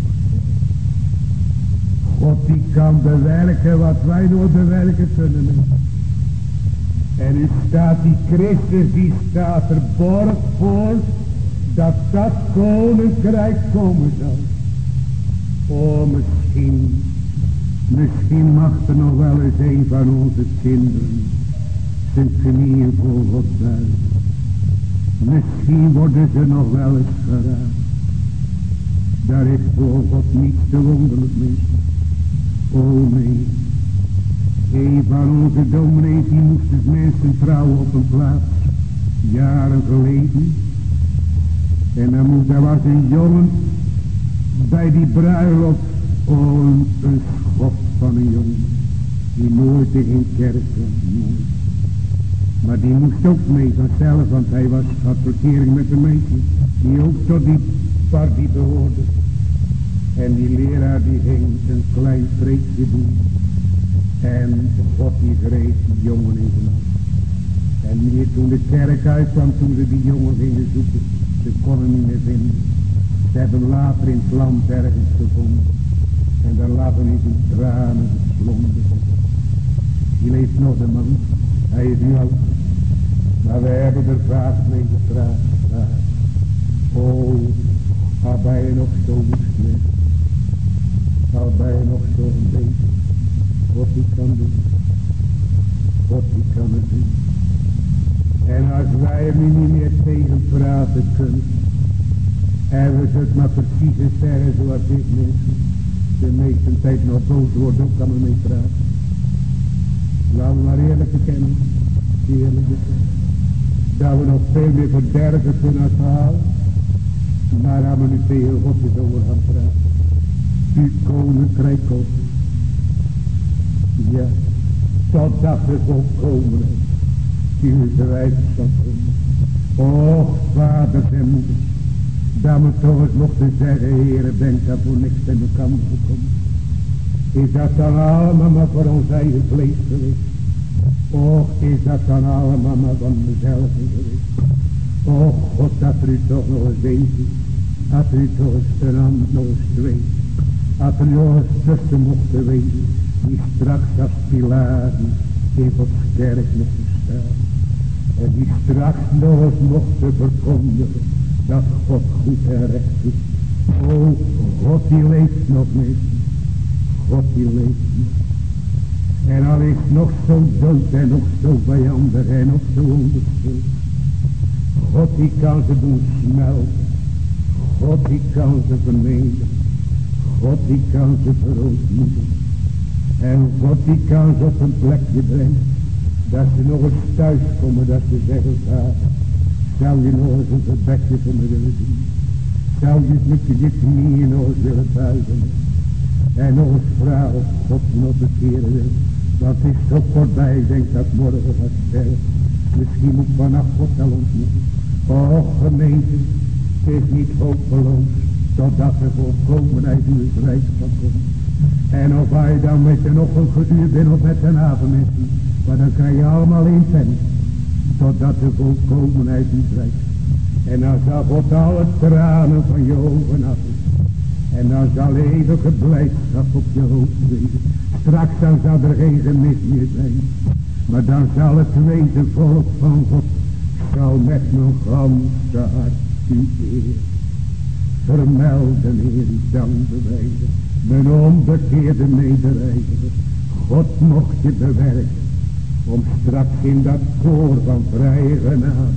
God die kan bewerken wat wij nooit bewerken kunnen. En u staat die Christus, die staat er borg voor, dat dat koninkrijk komen zal. O, misschien, misschien mag er nog wel eens een van onze kinderen zijn knieën voor God buigen. Misschien worden ze nog wel eens geraakt. Daar is voor God niets te wonderlijk mee. O nee. Een van onze dominees die moest dus mensen trouwen op een plaats. Jaren geleden. En dan moest, er was een jongen bij die bruiloft. O, een, een schop van een jongen. Die nooit in geen kerk was. Nooit. Maar die moest ook mee vanzelf, want hij was, had verkering met een meisje. Die ook tot die party behoorde. En die leraar die ging een klein preekje doen. En God die greep die jongen in zijn hand. En hier toen de kerk uitkwam, toen ze die jongen gingen zoeken, ze konden hem niet meer vinden. Ze hebben hem later in het land ergens gevonden. En daar lag hem in zijn tranen geslonden. Die leeft nog, de man. Hij is nu oud. Maar we hebben er vaak mee gepraat. Oh, al ben je nog zo woest mee. Al ben je nog zo'n beetje. God die kan doen. God die kan het doen. En als wij er nu niet meer tegen praten kunnen, en we het maar precies eens zeggen zoals dit mensen, de meeste tijd nog boos wordt, ook kan men mee praten. Laten we maar eerlijk bekennen, eerlijk bekennen, dat we nog veel meer verderven kunnen als halen, maar gaan we nu tegen God eens over gaan praten. Uw koninkrijk komt. Ja, totdat we volkomen uw rijk zal komen. Och, vaders en moeders, dat we toch eens mochten zeggen, Heere, denk dat voor niks in elkaar gekomen. Is dat dan allemaal maar voor ons eigen vlees geweest? Och, is dat dan allemaal maar van mezelf geweest? Och, God, dat er u toch nog eens eens is. Dat er u toch eens een hand nog eens twee. Dat er nog eens tussen mochten wezen. Die straks als pilaren in Gods kerk mochten staan. En die straks nog eens mochten verkondigen dat God goed en recht is. O, God die leeft nog niet. God die leeft nog. En al is nog zo dood en nog zo vijandig en nog zo onbeschikt. God die kan ze doen smelten. God die kan ze vernederen. God die kan ze verootmoedigen. En God die kan ze op een plekje brengen. Dat ze nog eens thuis komen. Dat ze zeggen, vader, zou je nog eens een gebedje voor me willen doen? Zou je met je knieën nog eens willen buigen? En nog eens vragen of God nog bekeren wil. Want het is zo voorbij, ik denk dat morgen gaat sterven. Misschien moet vannacht God al ontmoeten. Och gemeente, het is niet hopeloos, totdat er volkomenheid in het rijk zal komen. En of hij dan met een ochtenduur bent of met een avondmissie, maar dan krijg je allemaal één pen. Totdat er volkomenheid in het rijk. En dan zal God alle tranen van je ogen af. En dan zal eeuwige blijdschap op je hoofd wezen. Straks dan zal er geen gemis meer zijn. Maar dan zal het weten volk van God. Zal met mijn ganse hart u eer. Vermelden, Heer, uw dank bewijzen. Mijn onbekeerde medereiziger. God mocht je bewerken. Om straks in dat koor van vrije genade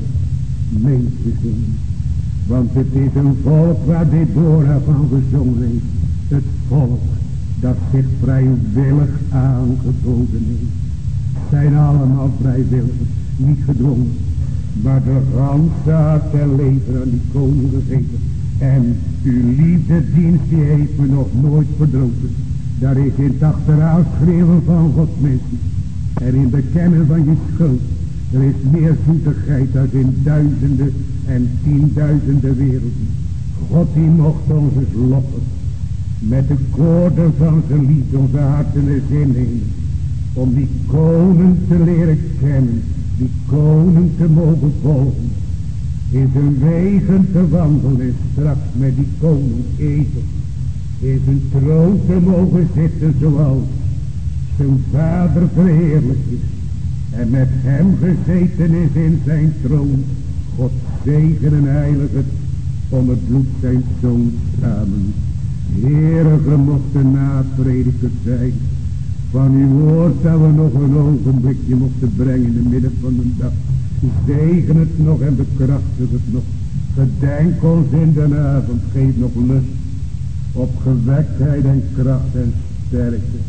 mee te zingen. Want het is een volk waar Deborah van gezongen heeft. Het volk dat zich vrijwillig aangeboden heeft. Zijn allemaal vrijwilligers, niet gedwongen. Maar de ganse hart en leven aan die koning gegeven. En uw liefdedienst die heeft me nog nooit verdroten. Daar is in het achteraan schreeuwen van Gods mensen. En in bekennen van je schuld. Er is meer zoetigheid dan in duizenden en tienduizenden werelden. God die mocht ons eens lokken. Met de koorden van zijn liefde onze harten en zin nemen. Om die koning te leren kennen. Die koning te mogen volgen. In zijn wegen te wandelen. En straks met die koning eten. In zijn troon te mogen zitten zoals zijn vader verheerlijkt is. En met hem gezeten is in zijn troon. God zegen en heilige om het bloed zijn zoon samen. Heere, ge mochten naprediker zijn van uw woord dat we nog een ogenblikje mochten brengen in het midden van de dag. Zegen het nog en bekrachtig het nog. Gedenk ons in de avond, geef nog lust op gewektheid en kracht en sterkte.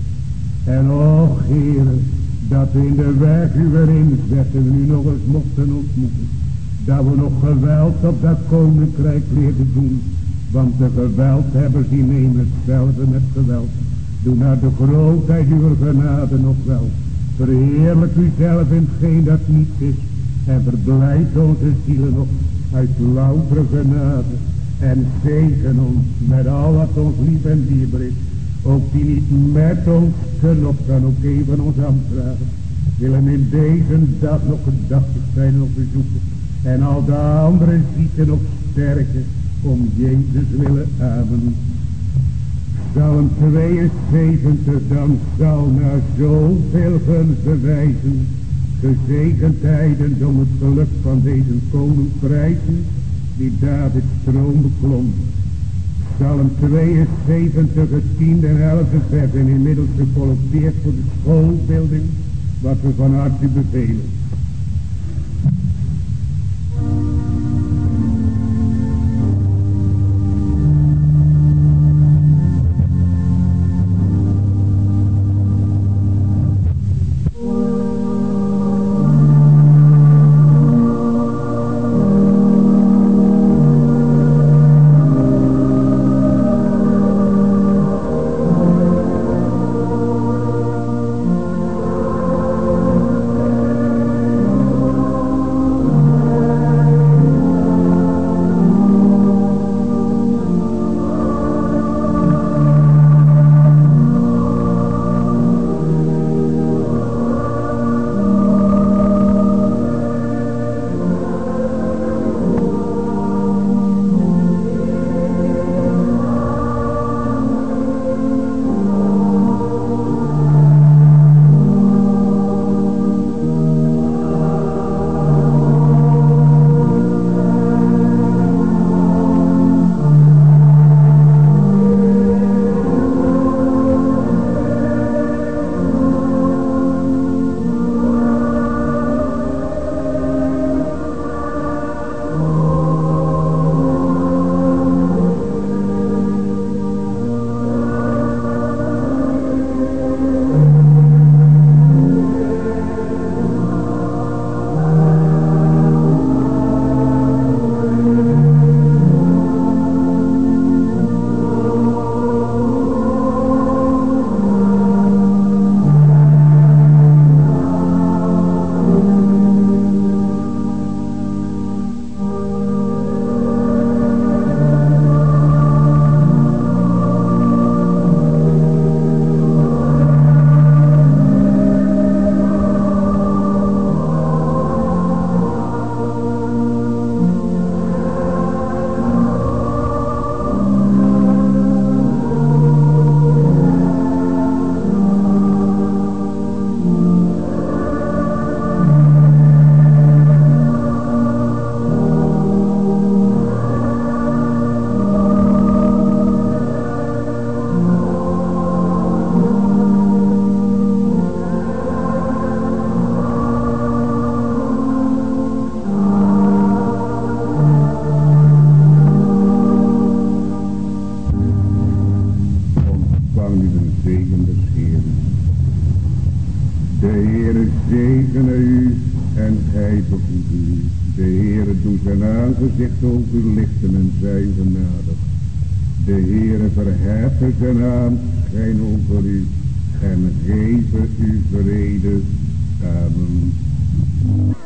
En och, Heere, dat we in de weg u weer inzetten en u nog eens mochten ontmoeten. Dat we nog geweld op dat koninkrijk leerden doen. Want de geweldhebbers die nemen hetzelfde met geweld. Doe naar de grootheid uw genade nog wel. Verheerlijk u zelf in hetgeen dat niet is. En verblijd onze zielen nog uit loutere genade. En zegen ons met al wat ons lief en dierbaar is. Ook die niet met ons kunnen op kan ook even ons aanvragen. Willen in deze dag nog gedachtig zijn op bezoeken. En al de anderen zieken nog sterken. Om Jezus willen amen. Psalm tweeënzeventig dan zal naar zoveel gunst bewijzen. Gezegendheden om het geluk van deze koning prijzen. Die Davids troon beklom. Psalm tweeënzeventig, het tiende en elfde vers en inmiddels gecollecteerd voor de schoolbeelding, wat we van harte bevelen. Heere zegene u en gij bevoed u. De Heere doet zijn aangezicht over u lichten en zij genadig. De Heere verheffen zijn aanschijn over u en geven u vrede. Amen.